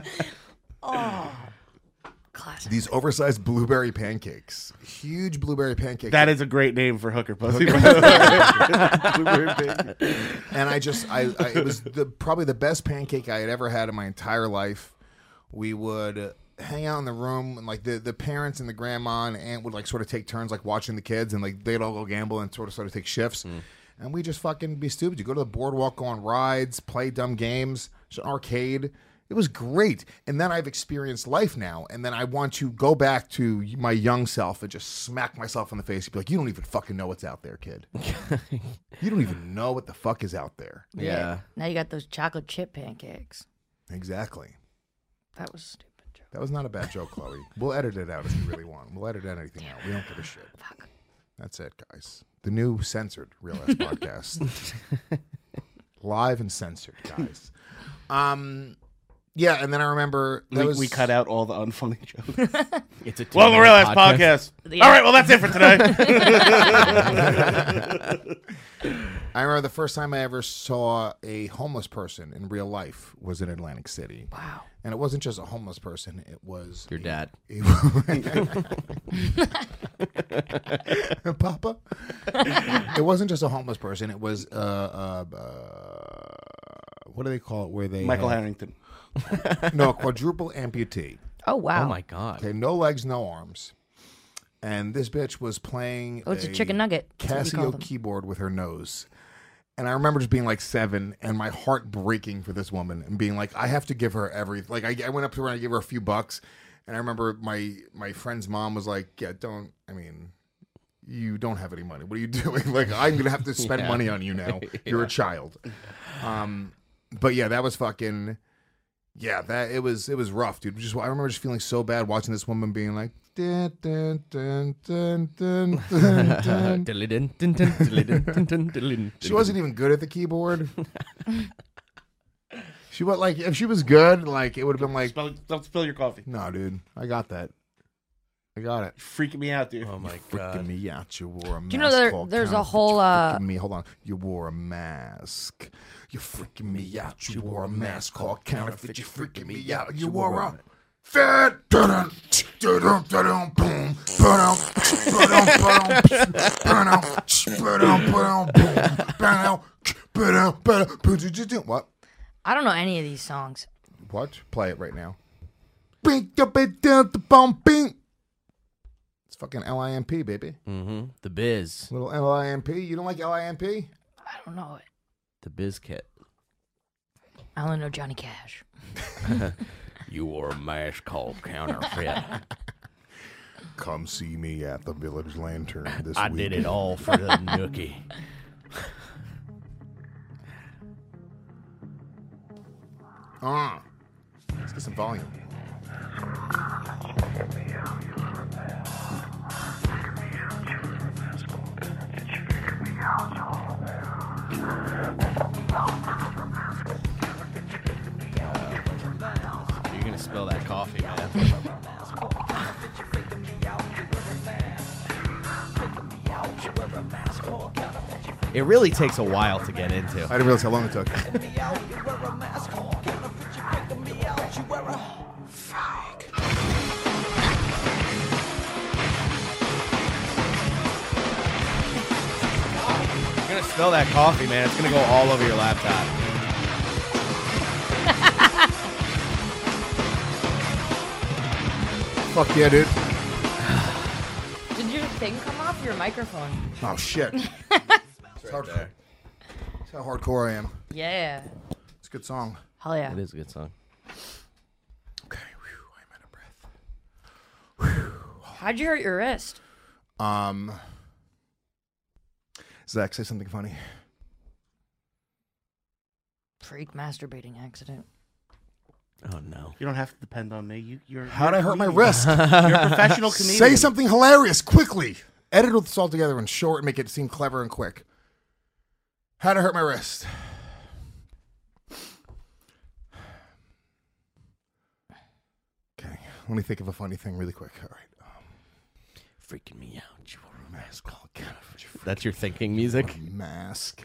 Oh, classic. These oversized blueberry pancakes, huge blueberry pancakes. That is a great name for hooker pussy. Blueberry pancake. And I just, I, I, it was the probably the best pancake I had ever had in my entire life. We would hang out in the room, and like the, the parents and the grandma and aunt would like sort of take turns like watching the kids, and like they'd all go gamble and sort of sort of take shifts. And we just fucking be stupid. You go to the boardwalk, go on rides, play dumb games, it's an arcade. It was great. And then I've experienced life now. And then I want to go back to my young self and just smack myself in the face and be like, you don't even fucking know what's out there, kid. You don't even know what the fuck is out there. Yeah. Now you got those chocolate chip pancakes. Exactly. That was a stupid joke. That was not a bad joke, Chloe. We'll edit it out if you really want. We'll edit anything out. We don't give a shit. Fuck. That's it, guys. The new censored Real Ass Podcast. Live and censored, guys. Um... Yeah, and then I remember that we, was... we cut out all the unfunny jokes. It's a Well, the Real Ass Podcast. Yeah. All right, well, that's it for today. I remember the first time I ever saw a homeless person in real life was in Atlantic City. Wow. And it wasn't just a homeless person, it was... Your a- dad. a- Papa. It wasn't just a homeless person. It was uh, uh, uh what do they call it? Where they Michael have- Harrington. No, quadruple amputee. Oh wow. Oh my god. Okay, no legs, no arms. And this bitch was playing Oh, it's a chicken nugget. That's what we call Casio them. keyboard with her nose. And I remember just being like seven and my heart breaking for this woman and being like, I have to give her everything. Like I, I went up to her and I gave her a few bucks. And I remember my my friend's mom was like, yeah, don't, I mean, you don't have any money. What are you doing? Like, I'm going to have to spend Yeah. money on you now. You're Yeah. a child. Um, but yeah, that was fucking, yeah, that, it was, it was rough, dude. Just, I remember just feeling so bad watching this woman being like, dun, dun, dun, dun, dun, dun, dun. She wasn't even good at the keyboard. She was like, if she was good, like it would have been like, Spell, don't spill your coffee. no, dude, I got that. I got it. Freaking me out, dude. Oh my Freaking god. me out. You wore a mask. Do you know there- called there's a counterfeit. whole, You uh, freaking me. Hold on. You wore a mask. You freaking me out. You wore a mask called counterfeit. You freaking me out. You wore a fat. Dun-dun, dun-dun, dun-dun, boom, ba-dum, ba-dum, ba-dum, ba-dum, ba-dum, ba-dum, boom, ba-dum, ba-dum, ba-dum, ba-dum. What? I don't know any of these songs. What? Play it right now. Bing, da, ba, da, da, bum, bing. It's fucking L I M P, baby. Mm-hmm. The Biz. Little L I M P. You don't like L I M P? I don't know it. The Biz Kit. I only know Johnny Cash. You wore a mask called counterfeit. Come see me at the Village Lantern this I week. did it all for the nookie. Ah, let's get some volume. You're gonna spill that coffee, man. It really takes a while to get into. I didn't realize how long it took. You're gonna spill that coffee, man. It's gonna go all over your laptop. Fuck yeah, dude. Did your thing come off your microphone? Oh shit. It's hard there. That's how hardcore I am. Yeah. It's a good song. Hell yeah. It is a good song. How'd you hurt your wrist? Um, Zach, say something funny. Freak masturbating accident. Oh no. You don't have to depend on me. You, you're. How'd you're I a hurt my comedian. wrist? You're a professional comedian. Say something hilarious quickly. Edit this all together and short and make it seem clever and quick. How'd I hurt my wrist? Okay, let me think of a funny thing really quick. All right. Freaking me out. You wore a mask called counterfeit. That's your thinking music? Mask.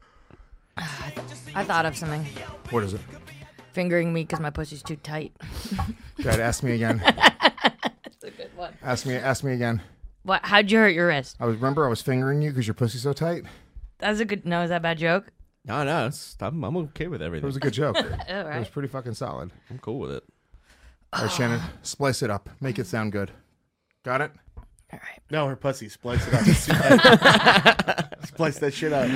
I thought of something. What is it? Fingering me because my pussy's too tight. Dad, ask me again. That's a good one. Ask me. Ask me again. What? How'd you hurt your wrist? I was remember I was fingering you because your pussy's so tight. That's a good. No, is that a bad joke? No, no. It's, I'm, I'm okay with everything. It was a good joke. All It right. was pretty fucking solid. I'm cool with it. All right, Shannon, splice it up. Make it sound good. Got it? All right. No, her pussy. Splice it up. It's too tight. Splice that shit up.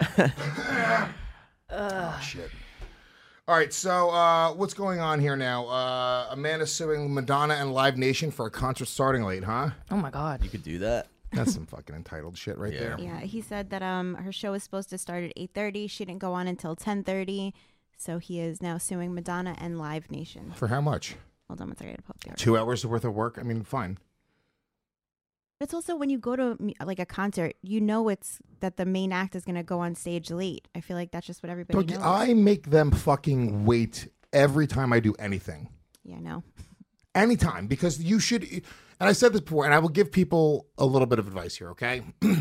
Oh, shit. All right, so uh, what's going on here now? Uh, Amanda suing Madonna and Live Nation for a concert starting late, huh? Oh my god. You could do that. That's some fucking entitled shit right there. Yeah, he said that um her show was supposed to start at eight thirty. She didn't go on until ten thirty. So he is now suing Madonna and Live Nation. For how much? Hold on one second. I gotta pull up the article. Two hours worth of work? I mean, fine. It's also when you go to mu- like a concert, you know it's that the main act is going to go on stage late. I feel like that's just what everybody Dog, knows. I make them fucking wait every time I do anything. Yeah, no. Anytime, because you should, and I said this before, and I will give people a little bit of advice here, okay?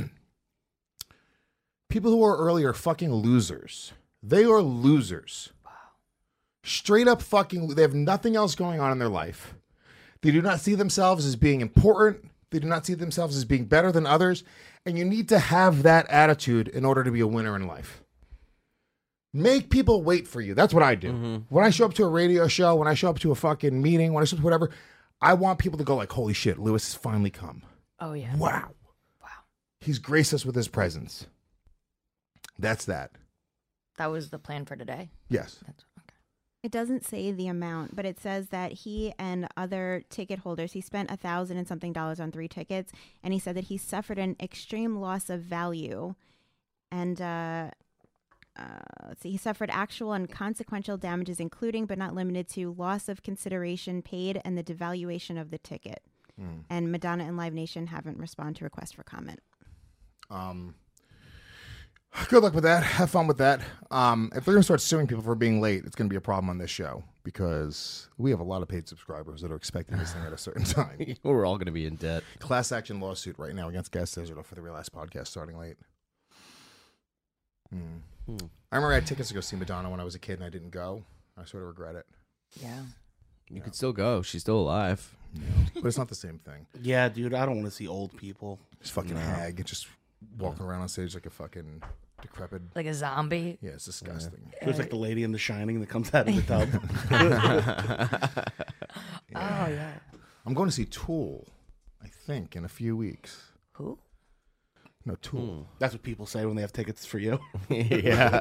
People who are early are fucking losers. They are losers. Wow. Straight up fucking, they have nothing else going on in their life. They do not see themselves as being important. They do not see themselves as being better than others. And you need to have that attitude in order to be a winner in life. Make people wait for you. That's what I do. Mm-hmm. When I show up to a radio show, when I show up to a fucking meeting, when I show up to whatever, I want people to go like, holy shit, Lewis has finally come. Oh, yeah. Wow. Wow. He's graced us with his presence. That's that. That was the plan for today? Yes. That's, okay. It doesn't say the amount, but it says that he and other ticket holders, he spent a thousand and something dollars on three tickets, and he said that he suffered an extreme loss of value. And, uh... Uh, let's see. He suffered actual and consequential damages, including but not limited to loss of consideration paid and the devaluation of the ticket. Mm. And Madonna and Live Nation haven't responded to requests for comment. Um, good luck with that. Have fun with that. Um, if they're going to start suing people for being late, it's going to be a problem on this show because we have a lot of paid subscribers that are expecting this thing at a certain time. We're all going to be in debt. Class action lawsuit right now against Gas Digital for the Real Ass Podcast starting late. Hmm. Hmm. I remember I had tickets to go see Madonna when I was a kid and I didn't go. I sort of regret it. Yeah. You yeah. could still go. She's still alive. Yeah. But it's not the same thing. Yeah, dude, I don't want to see old people. Just fucking no. hag and just walking around on stage like a fucking decrepit. Like a zombie? Yeah, it's disgusting. Yeah. It was like the lady in The Shining that comes out of the tub. yeah. Oh, yeah. I'm going to see Tool, I think, in a few weeks. Who? No, Tool. Hmm. That's what people say when they have tickets for you. Yeah.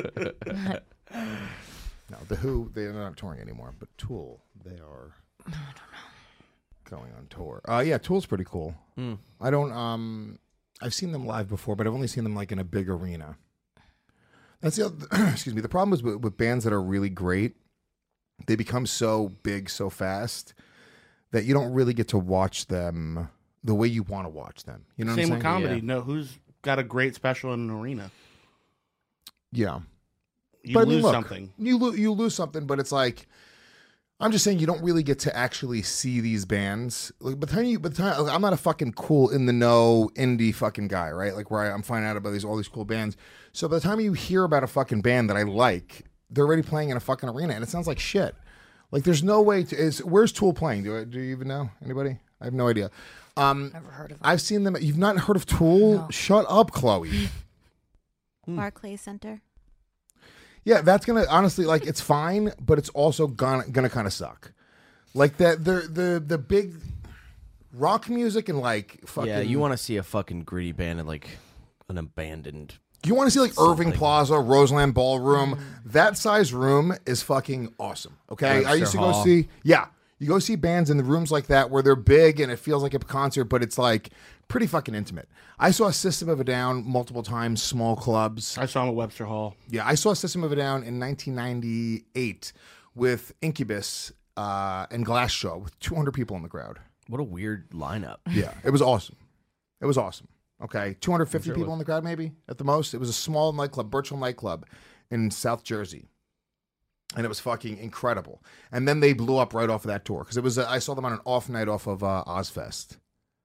No, The Who, they're not touring anymore, but Tool, they are I don't know. going on tour. Uh, yeah, Tool's pretty cool. Mm. I don't, um, I've seen them live before, but I've only seen them like in a big arena. That's the other, excuse me, the problem is with, with bands that are really great, they become so big so fast that you don't really get to watch them the way you want to watch them. You know what Same I'm with saying? comedy. Yeah. No, who's got a great special in an arena? Yeah. You but lose I mean, look, something. You, lo- you lose something, but it's like, I'm just saying you don't really get to actually see these bands. Like, by the time you, by the time, like, I'm not a fucking cool in the know indie fucking guy, right? Like where I, I'm finding out about these all these cool bands. So by the time you hear about a fucking band that I like, they're already playing in a fucking arena, and it sounds like shit. Like there's no way to. Is where's Tool playing? Do I, do you even know anybody? I have no idea. Um, Never heard of them. I've seen them. You've not heard of Tool? No. Shut up, Chloe. Barclays Center. Yeah, that's gonna honestly like it's fine, but it's also gonna gonna kind of suck. Like that, the the the big rock music and like fucking. Yeah, you want to see a fucking gritty band in like an abandoned. You want to see like Irving something. Plaza, Roseland Ballroom. That size room is fucking awesome. Okay, Webster I used to go Hall. see. Yeah, you go see bands in the rooms like that where they're big and it feels like a concert, but it's like pretty fucking intimate. I saw System of a Down multiple times, small clubs. I saw him at Webster Hall. Yeah, I saw System of a Down in nineteen ninety-eight with Incubus uh, and Glass Show with two hundred people in the crowd. What a weird lineup. Yeah, it was awesome. It was awesome. Okay, two hundred fifty I'm sure it people was. in the crowd, maybe at the most. It was a small nightclub, Birchall nightclub in South Jersey, and it was fucking incredible. And then they blew up right off of that tour because it was. Uh, I saw them on an off night off of uh, Ozfest.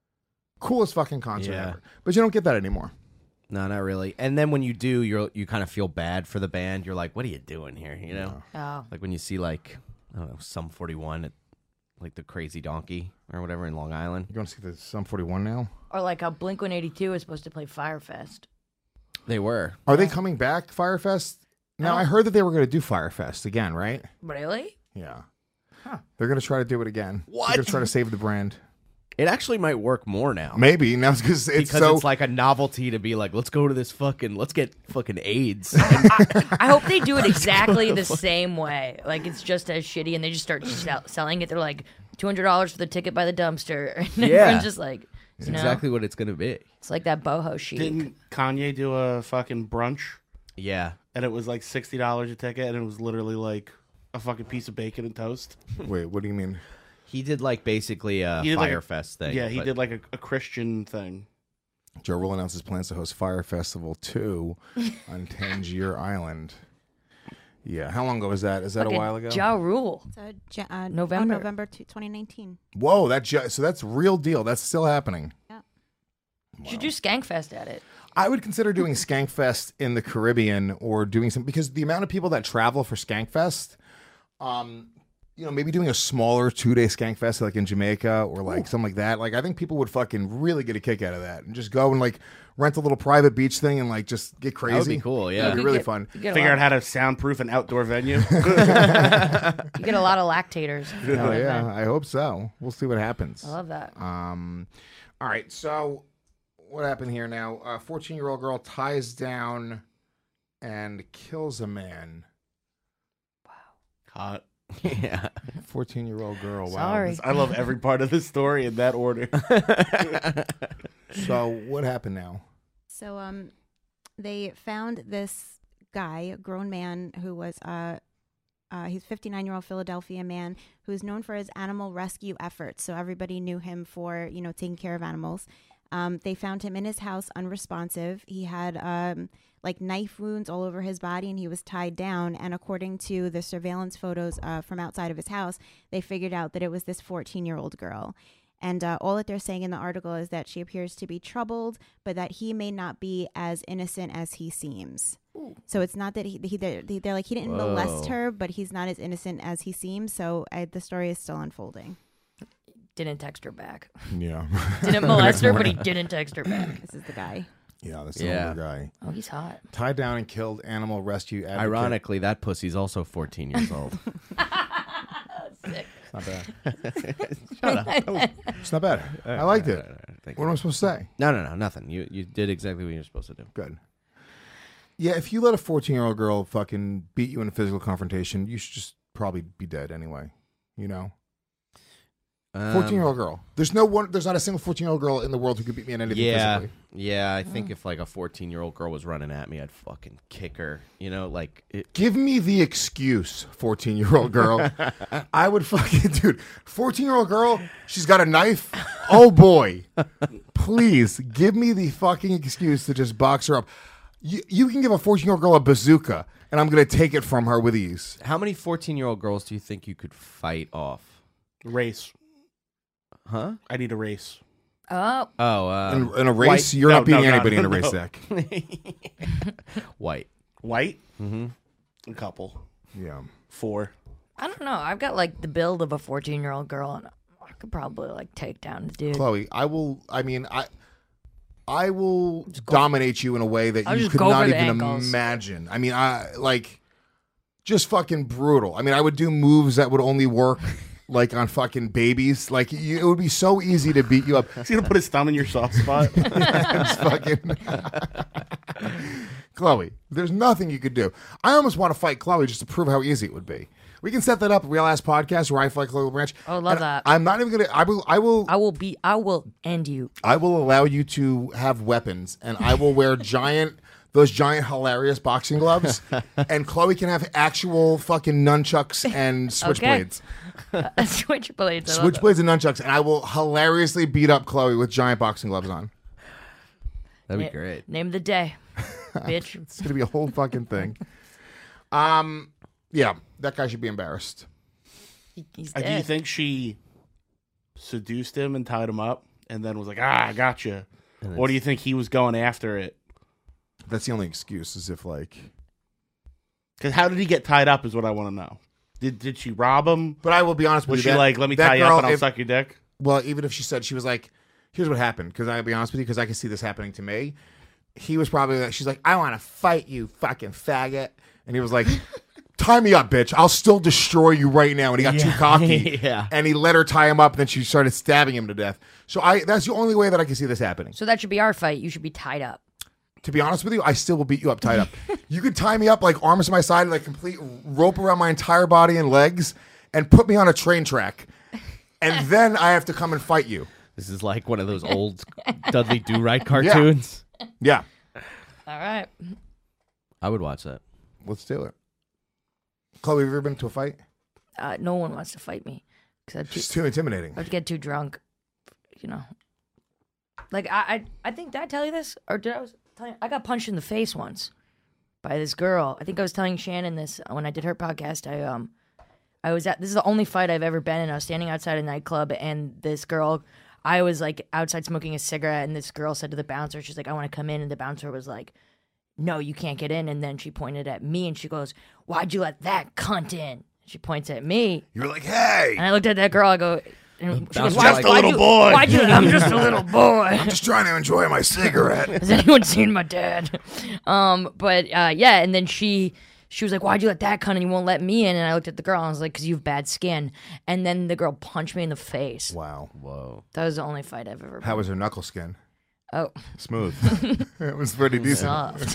Coolest fucking concert Yeah. ever, but you don't get that anymore. No, not really. And then when you do, you're you kind of feel bad for the band. You're like, what are you doing here? You know, Oh. like when you see like I don't know, Sum forty-one at like the Crazy Donkey or whatever in Long Island. You want to see the Sum forty-one now? Or like how Blink one eighty-two is supposed to play Firefest. They were. Are they coming back, Firefest? Now, I heard that they were going to do Firefest again, right? Really? Yeah. Huh. They're going to try to do it again. What? They're going to try to save the brand. It actually might work more now. Maybe. Now it's, it's because so... it's like a novelty to be like, let's go to this fucking, let's get fucking AIDS. I, I hope they do it exactly the same way. Like it's just as shitty, and they just start sell- selling it. They're like two hundred dollars for the ticket by the dumpster, and Yeah. everyone's just like, It's you know, exactly what it's gonna be. it's like that boho chic. Didn't Kanye do a fucking brunch? Yeah. And it was like sixty dollars a ticket, and it was literally like a fucking piece of bacon and toast. Wait, what do you mean? He did like basically a He did like a- Firefest thing. Yeah, he but- did like a, a Christian thing. Joe Roll announces plans to host Fire Festival two on Tangier Island. Yeah, how long ago was that? Is that Fucking a while ago? Ja Rule. So, Ja- uh, November. Oh, November two- twenty nineteen. Whoa, that ju- so that's real deal. That's still happening. You should do Skankfest at it. I would consider doing Skankfest in the Caribbean or doing some because the amount of people that travel for Skankfest, um, you know, maybe doing a smaller two day skank fest like in Jamaica or like Ooh. something like that. Like I think people would fucking really get a kick out of that and just go and like rent a little private beach thing and like just get crazy. That would be cool, yeah. That'd be You really get- fun. you get a Figure lot- out how to soundproof an outdoor venue. You get a lot of lactators. Oh yeah, I hope so. We'll see what happens. I love that. Um, all right, so what happened here now? A fourteen-year-old girl ties down and kills a man. Hot. Yeah. fourteen-year-old girl. Wow. Sorry. I love every part of this story in that order. So what happened now? So um, they found this guy, a grown man who was uh, uh, he's a fifty-nine-year-old Philadelphia man who's known for his animal rescue efforts. So everybody knew him for, you know, taking care of animals. Um, they found him in his house unresponsive. He had um, like knife wounds all over his body and he was tied down. And according to the surveillance photos uh, from outside of his house, they figured out that it was this fourteen-year-old girl. And uh, all that they're saying in the article is that she appears to be troubled, but that he may not be as innocent as he seems. Ooh. So it's not that he, he they're, they're like, he didn't molest Whoa. her, but he's not as innocent as he seems. So I, the story is still unfolding. Didn't text her back. Yeah. Didn't molest her, but he didn't text her back. This is the guy. Yeah, this Yeah. older guy. Oh, he's hot. Tied down and killed animal rescue advocate. Ironically, that pussy's also fourteen years old. Sick. It's not bad. Shut up. It's not bad. I liked it. All right, all right, thank What you. am I supposed to say? No, no, no, nothing. You you did exactly what you're supposed to do. Good. Yeah, if you let a fourteen-year-old girl fucking beat you in a physical confrontation, you should just probably be dead anyway. You know? Um, fourteen-year-old girl. There's no one. There's not a single fourteen-year-old girl in the world who could beat me in anything Yeah, physically. yeah. I think if like a fourteen-year-old girl was running at me, I'd fucking kick her. You know, like it, Give me the excuse, fourteen-year-old girl. I would fucking, dude, fourteen-year-old girl, she's got a knife. Oh, boy. Please, give me the fucking excuse to just box her up. You, you can give a fourteen-year-old girl a bazooka, and I'm going to take it from her with ease. how many fourteen-year-old girls do you think you could fight off? Race. Huh? I need a race. Oh. Oh, uh, In, in a race, white- you're no, not beating no, no, anybody in a no. race, Zach. white. White? Mm-hmm. A couple. Yeah. Four. I don't know. I've got like the build of a fourteen-year-old girl, and I could probably like take down the dude. Chloe, I will, I mean, I I will dominate you in a way that I'll you just could go not for the even ankles. imagine. I mean, I like just fucking brutal. I mean, I would do moves that would only work like on fucking babies. Like you, it would be so easy to beat you up. He's gonna put his thumb in your soft spot. Just fucking Chloe, there's nothing you could do. I almost want to fight Chloe just to prove how easy it would be. We can set that up, Real Ass Podcast, where I fight Chloe Branch. Oh, love And that. I'm not even gonna. I will. I will. I will be. I will end you. I will allow you to have weapons, and I will wear giant, those giant hilarious boxing gloves, and Chloe can have actual fucking nunchucks and switchblades. Uh, switchblades. I love that. Switchblades and nunchucks, and I will hilariously beat up Chloe with giant boxing gloves on. That'd Na- be great. Name of the day, bitch. It's gonna be a whole fucking thing. Um, yeah, that guy should be embarrassed. He- He's Uh, dead. do you think she seduced him and tied him up and then was like, ah, I gotcha? And Or do you think he was going after it? That's the only excuse, is if like. Because how did he get tied up is what I want to know. Did did she rob him? But I will be honest with Was you. she that- like, let me that tie you girl, up and I'll if- suck your dick? Well, even if she said, she was like, here's what happened, because I'll be honest with you, because I can see this happening to me. He was probably like, she's like, I want to fight you, fucking faggot. And he was like, tie me up, bitch. I'll still destroy you right now. And he got too Yeah. cocky. Yeah. And he let her tie him up, and then she started stabbing him to death. So I that's the only way that I can see this happening. So that should be our fight. You should be tied up. To be honest with you, I still will beat you up tied up. You could tie me up like arms to my side, like complete rope around my entire body and legs, and put me on a train track. And then I have to come and fight you. This is like one of those old Dudley Do-Right cartoons. Yeah. All right. I would watch that. Let's do it. Chloe, have you ever been to a fight? Uh, no one wants to fight me because It's too intimidating. I'd get too drunk. You know. Like I, I, I think did I tell you this, or did I was telling? I got punched in the face once by this girl. I think I was telling Shannon this when I did her podcast. I um, I was at this is the only fight I've ever been in. I was standing outside a nightclub, and this girl, I was like outside smoking a cigarette, and this girl said to the bouncer, she's like, "I want to come in," and the bouncer was like, "No, you can't get in." And then she pointed at me, and she goes, "Why'd you let that cunt in?" She points at me. You're like, hey. And I looked at that girl. I go, and she goes, Just a little why'd you- boy. Why'd you? I'm just a little boy. I'm just trying to enjoy my cigarette. Has anyone seen my dad? Um, but uh, yeah, and then she she was like, "Why'd you let that cunt and you won't let me in?" And I looked at the girl and I was like, "Cause you have bad skin." And then the girl punched me in the face. Wow. Whoa. That was the only fight I've ever. How was her knuckle skin? Oh, smooth. It was pretty decent. Soft.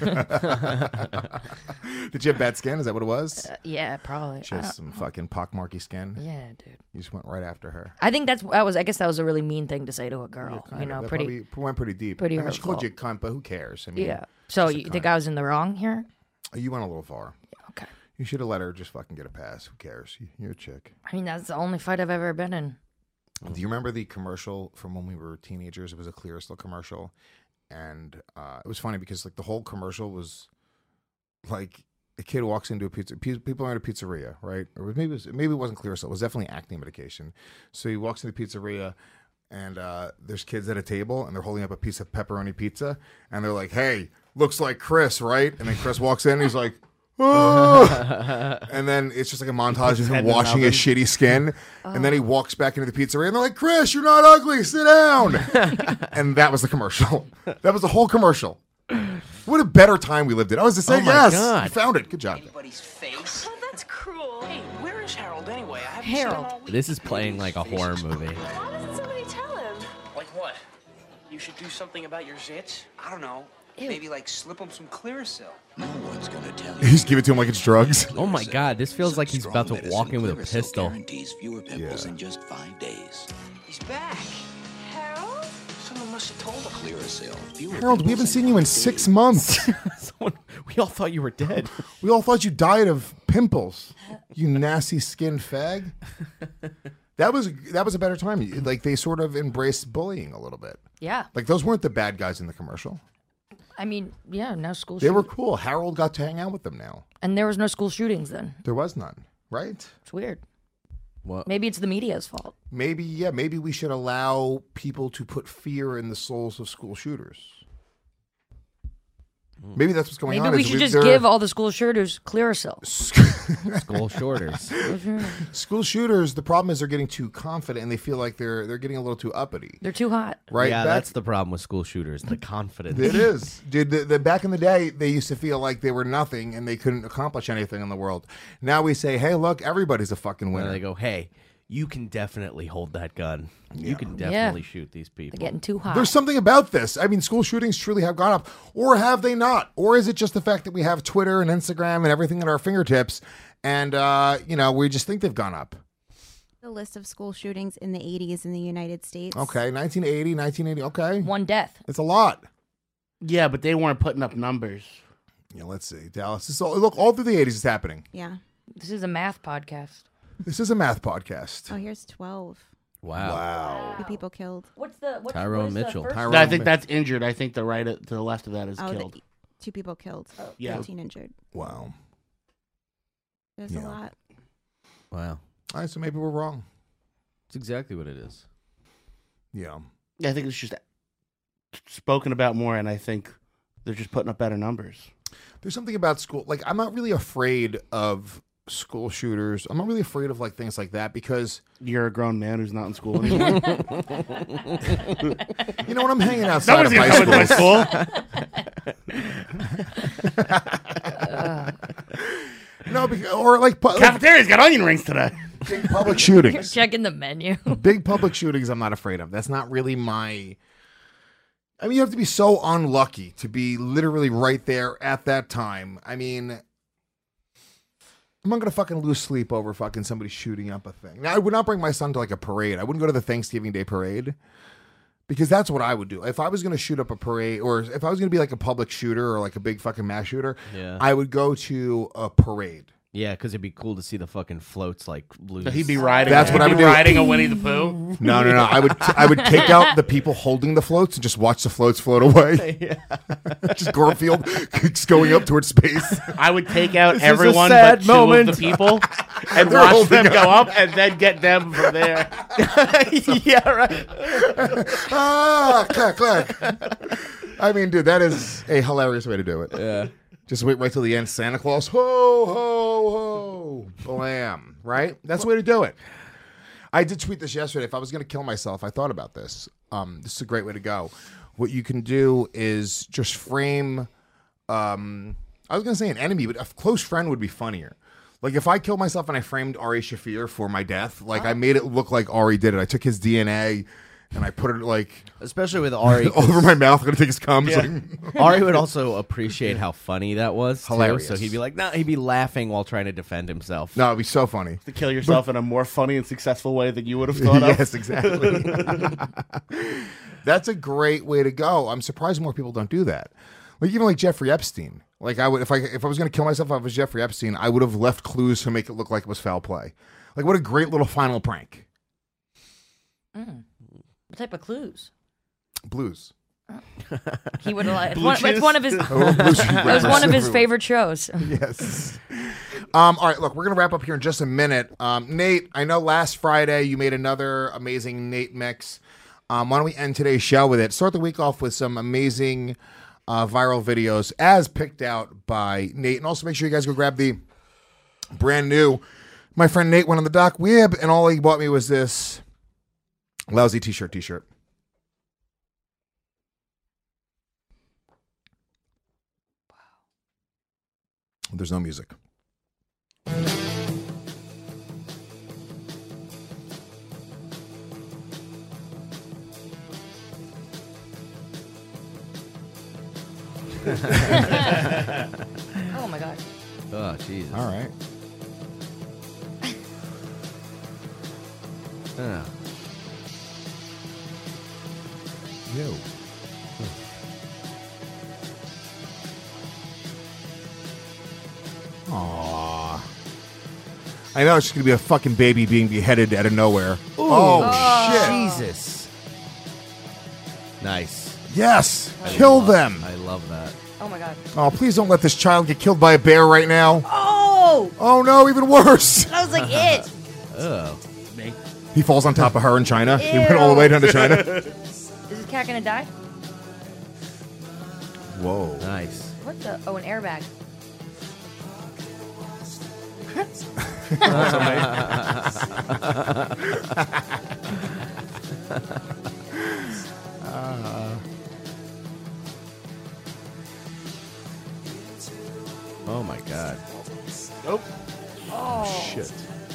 Did you have bad skin? Is that what it was? Uh, yeah, probably. She has some fucking pockmarky skin. Yeah, dude. You just went right after her. I think that's that was. I guess that was a really mean thing to say to a girl. Kind you of. know, That pretty. probably went pretty deep. pretty I mean, she called hurtful. you a cunt, but who cares? I mean, Yeah. So she's a you think cunt. I was in the wrong here? You went a little far. Okay. You should have let her just fucking get a pass. Who cares? You- You're a chick. I mean, that's the only fight I've ever been in. Do you remember the commercial from when we were teenagers? It was a Clearasil commercial, and uh, it was funny because like the whole commercial was like a kid walks into a pizza. pe- People are at a pizzeria, right? Or maybe it was, maybe it wasn't Clearasil. It was definitely acne medication. So he walks into the pizzeria, and uh, there's kids at a table, and they're holding up a piece of pepperoni pizza, and they're like, "Hey, looks like Chris, right?" And then Chris walks in, and he's like. "Ah!" And then it's just like a montage of his him head in his washing his oven. shitty skin, and then he walks back into the pizzeria, and they're like, "Chris, you're not ugly. Sit down." And that was the commercial. That was the whole commercial. What a better time we lived in. I was to say Oh my yes. God. You found it. Good job. Anybody's face? Oh, that's cruel. Hey, where is Harold anyway? I haven't Harold. seen him all week. This is playing like a horror movie. Why doesn't somebody tell him? Like what? You should do something about your zits? I don't know. Maybe like slip him some Clearasil. No one's gonna tell You just give it to him like it's drugs. Oh my god, this feels like he's about to walk in with a pistol. Guarantees fewer pimples in just five days. He's back. Harold? Someone must have told him. Clearasil. Harold, we haven't seen you in six months. Someone, we all thought you were dead. We all thought you died of pimples. You nasty skinned fag. That was that was a better time. Like they sort of embraced bullying a little bit. Yeah. Like those weren't the bad guys in the commercial. I mean, yeah. Now school. They were shoot- cool. Harold got to hang out with them now. And there was no school shootings then. There was none, right? It's weird. What? Maybe it's the media's fault. Maybe, yeah, maybe we should allow people to put fear in the souls of school shooters. Maybe that's what's going Maybe on. we is should just they're- give all the school shooters Clearasil. School shorters. School shooters, the problem is they're getting too confident and they feel like they're they're getting a little too uppity. They're too hot. Right? Yeah, Back- that's the problem with school shooters. The confidence. It is. Dude, the, the, back in the day, they used to feel like they were nothing and they couldn't accomplish anything in the world. Now we say, hey, look, everybody's a fucking When winner. they go, hey, you can definitely hold that gun. You can Yeah. definitely shoot these people. They're getting too hot. There's something about this. I mean, school shootings truly have gone up. Or have they not? Or is it just the fact that we have Twitter and Instagram and everything at our fingertips and, uh, you know, we just think they've gone up? The list of school shootings in the eighties in the United States. Okay, nineteen eighty, nineteen eighty, okay. One death. It's a lot. Yeah, but they weren't putting up numbers. Yeah, let's see. Dallas. This is all, look, all through the eighties it's happening. Yeah. This is a math podcast. This is a math podcast. Oh, here's twelve. Wow. Wow. Two people killed. What's the what's, Tyrone what is the Mitchell. first- Tyrone I think Mi- that's injured. I think the right to the left of that is Oh, the- killed. two people killed. Yeah. thirteen injured. Wow. There's Yeah. a lot. Wow. All right, so maybe we're wrong. That's exactly what it is. Yeah. I think it's just spoken about more, and I think they're just putting up better numbers. There's something about school. Like, I'm not really afraid of school shooters. I'm not really afraid of like things like that because You're a grown man who's not in school anymore. you know when I'm hanging outside of Nobody's high gonna school. come No, because, or like pu- Cafeteria's got onion rings today. big public shootings. Checking the menu. Big public shootings. I'm not afraid of. That's not really my. I mean, you have to be so unlucky to be literally right there at that time. I mean, I'm not gonna fucking lose sleep over fucking somebody shooting up a thing. Now, I would not bring my son to like a parade. I wouldn't go to the Thanksgiving Day parade because that's what I would do. If I was gonna shoot up a parade, or if I was gonna be like a public shooter or like a big fucking mass shooter, Yeah. I would go to a parade. Yeah, because it'd be cool to see the fucking floats like loose. He'd be riding. That's he'd what I be would do. Riding a Winnie the Pooh. No, no, no. I would I would take out the people holding the floats and just watch the floats float away. Just Garfield just going up towards space. I would take out This is a everyone sad but two moment. of the people and They're watch holding them go up. up and then get them from there. Yeah, right. Ah, clack, clack. I mean, dude, that is a hilarious way to do it. Yeah. Just wait right till the end. Santa Claus, ho, ho, ho. Whoa, blam, right? That's the way to do it. I did tweet this yesterday. If I was going to kill myself, I thought about this. Um, this is a great way to go. What you can do is just frame, um, I was going to say an enemy, but a close friend would be funnier. Like if I killed myself and I framed Ari Shaffir for my death, like I made it look like Ari did it. I took his D N A and I put it like... Especially with Ari. all over my mouth. I'm going to take his cum. Yeah. Like, Ari would also appreciate how funny that was. Too. Hilarious. So he'd be like, no, he'd be laughing while trying to defend himself. No, it'd be so funny. To kill yourself in a more funny and successful way than you would have thought of. Yes, exactly. That's a great way to go. I'm surprised more people don't do that. Like even like Jeffrey Epstein. Like I would, if I if I was going to kill myself, if I was Jeffrey Epstein, I would have left clues to make it look like it was foul play. Like what a great little final prank. Mm. What type of clues? Blues. He would have. It's Blue one, cheese? it's one of his. Oh, blue cheese It was one of his everywhere. favorite shows. Yes. Um, all right, look, we're going to wrap up here in just a minute. Um, Nate, I know last Friday you made another amazing Nate mix. Um, why don't we end today's show with it? Start the week off with some amazing uh, viral videos as picked out by Nate. And also make sure you guys go grab the brand new My Friend Nate Went on the Dock Web. And all he bought me was this lousy t-shirt t-shirt. There's no music. Oh my god. Oh, Jesus. All right. Yeah. Yo. Aww. I know it's just going to be a fucking baby being beheaded out of nowhere. Ooh. Oh, shit. Jesus. Nice. Yes. I Kill love- them. I love that. Oh my god. Oh, please don't let this child get killed by a bear right now. Oh! Oh, no, even worse. That was like it. Oh. He falls on top of her in China. He went all the way down to China. Is this cat gonna die? Whoa. Nice. What the? Oh, an airbag. Uh, Oh my god. Nope. Oh. Shit.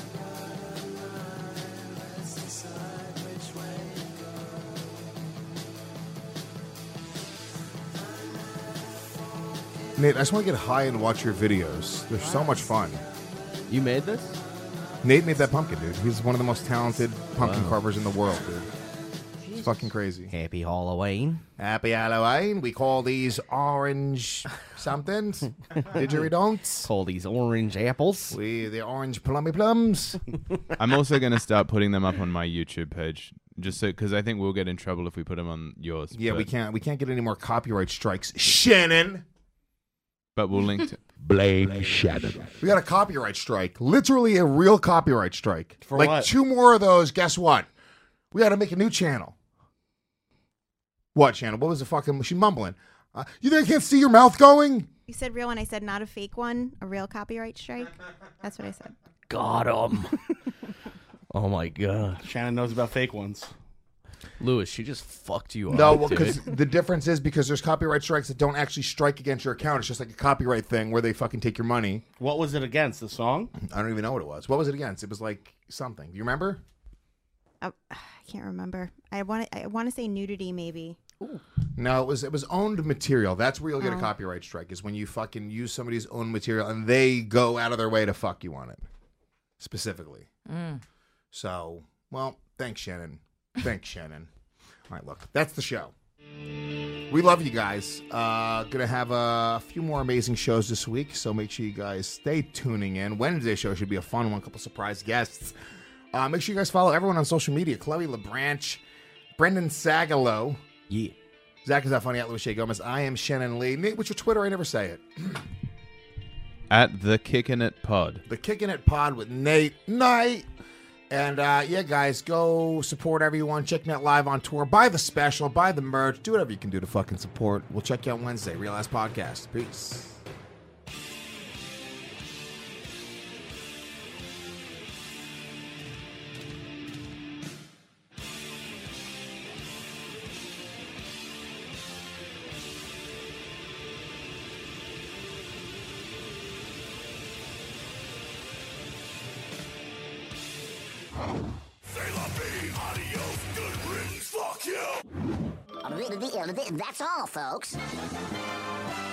Nate, I just want to get high and watch your videos. They're so much fun. You made this? Nate made that pumpkin, dude. He's one of the most talented pumpkin Wow. carvers in the world, dude. It's fucking crazy. Happy Halloween. Happy Halloween. We call these orange somethings. Didgeridon'ts. Call these orange apples. We the orange plummy plums. I'm also going to start putting them up on my YouTube page, just so because I think we'll get in trouble if we put them on yours. Yeah, but, we can't we can't get any more copyright strikes. Shannon. But we'll link to. Blame Shannon. We got a copyright strike. Literally a real copyright strike. For like what? two more of those, guess what? We got to make a new channel. What channel? What was the fucking... Was she mumbling? Uh, you think I can't see your mouth going? You said real one. I said not a fake one. A real copyright strike. That's what I said. Got him. Oh my god. Shannon knows about fake ones. Lewis, she just fucked you No, up. well, dude. because the difference is because there's copyright strikes that don't actually strike against your account. It's just like a copyright thing where they fucking take your money. What was it against? The song? I don't even know what it was. What was it against? It was like something. Do you remember? Uh, I can't remember. I want to. I want to say nudity, maybe. No, it was it was owned material. That's where you'll get a Oh. copyright strike, is when you fucking use somebody's own material and they go out of their way to fuck you on it. Specifically. Mm. So, well, thanks, Shannon. Thanks, Shannon. All right, look, that's the show. We love you guys. Uh, gonna have a few more amazing shows this week, so make sure you guys stay tuning in. Wednesday's show should be a fun one. A couple surprise guests. Uh, make sure you guys follow everyone on social media. Chloe LeBranch, Brendan Sagalow. Yeah. Zach is not funny at Louis Shea Gomez. I am Shannon Lee. Nate, what's your Twitter? I never say it. At the Kickin' It Pod. The Kicking It Pod with Nate Knight. And uh, yeah, guys, go support everyone. Check me out live on tour. Buy the special. Buy the merch. Do whatever you can do to fucking support. We'll check you out Wednesday. Real Ass Podcast. Peace. Adios, good riddance, fuck you! That's all, folks.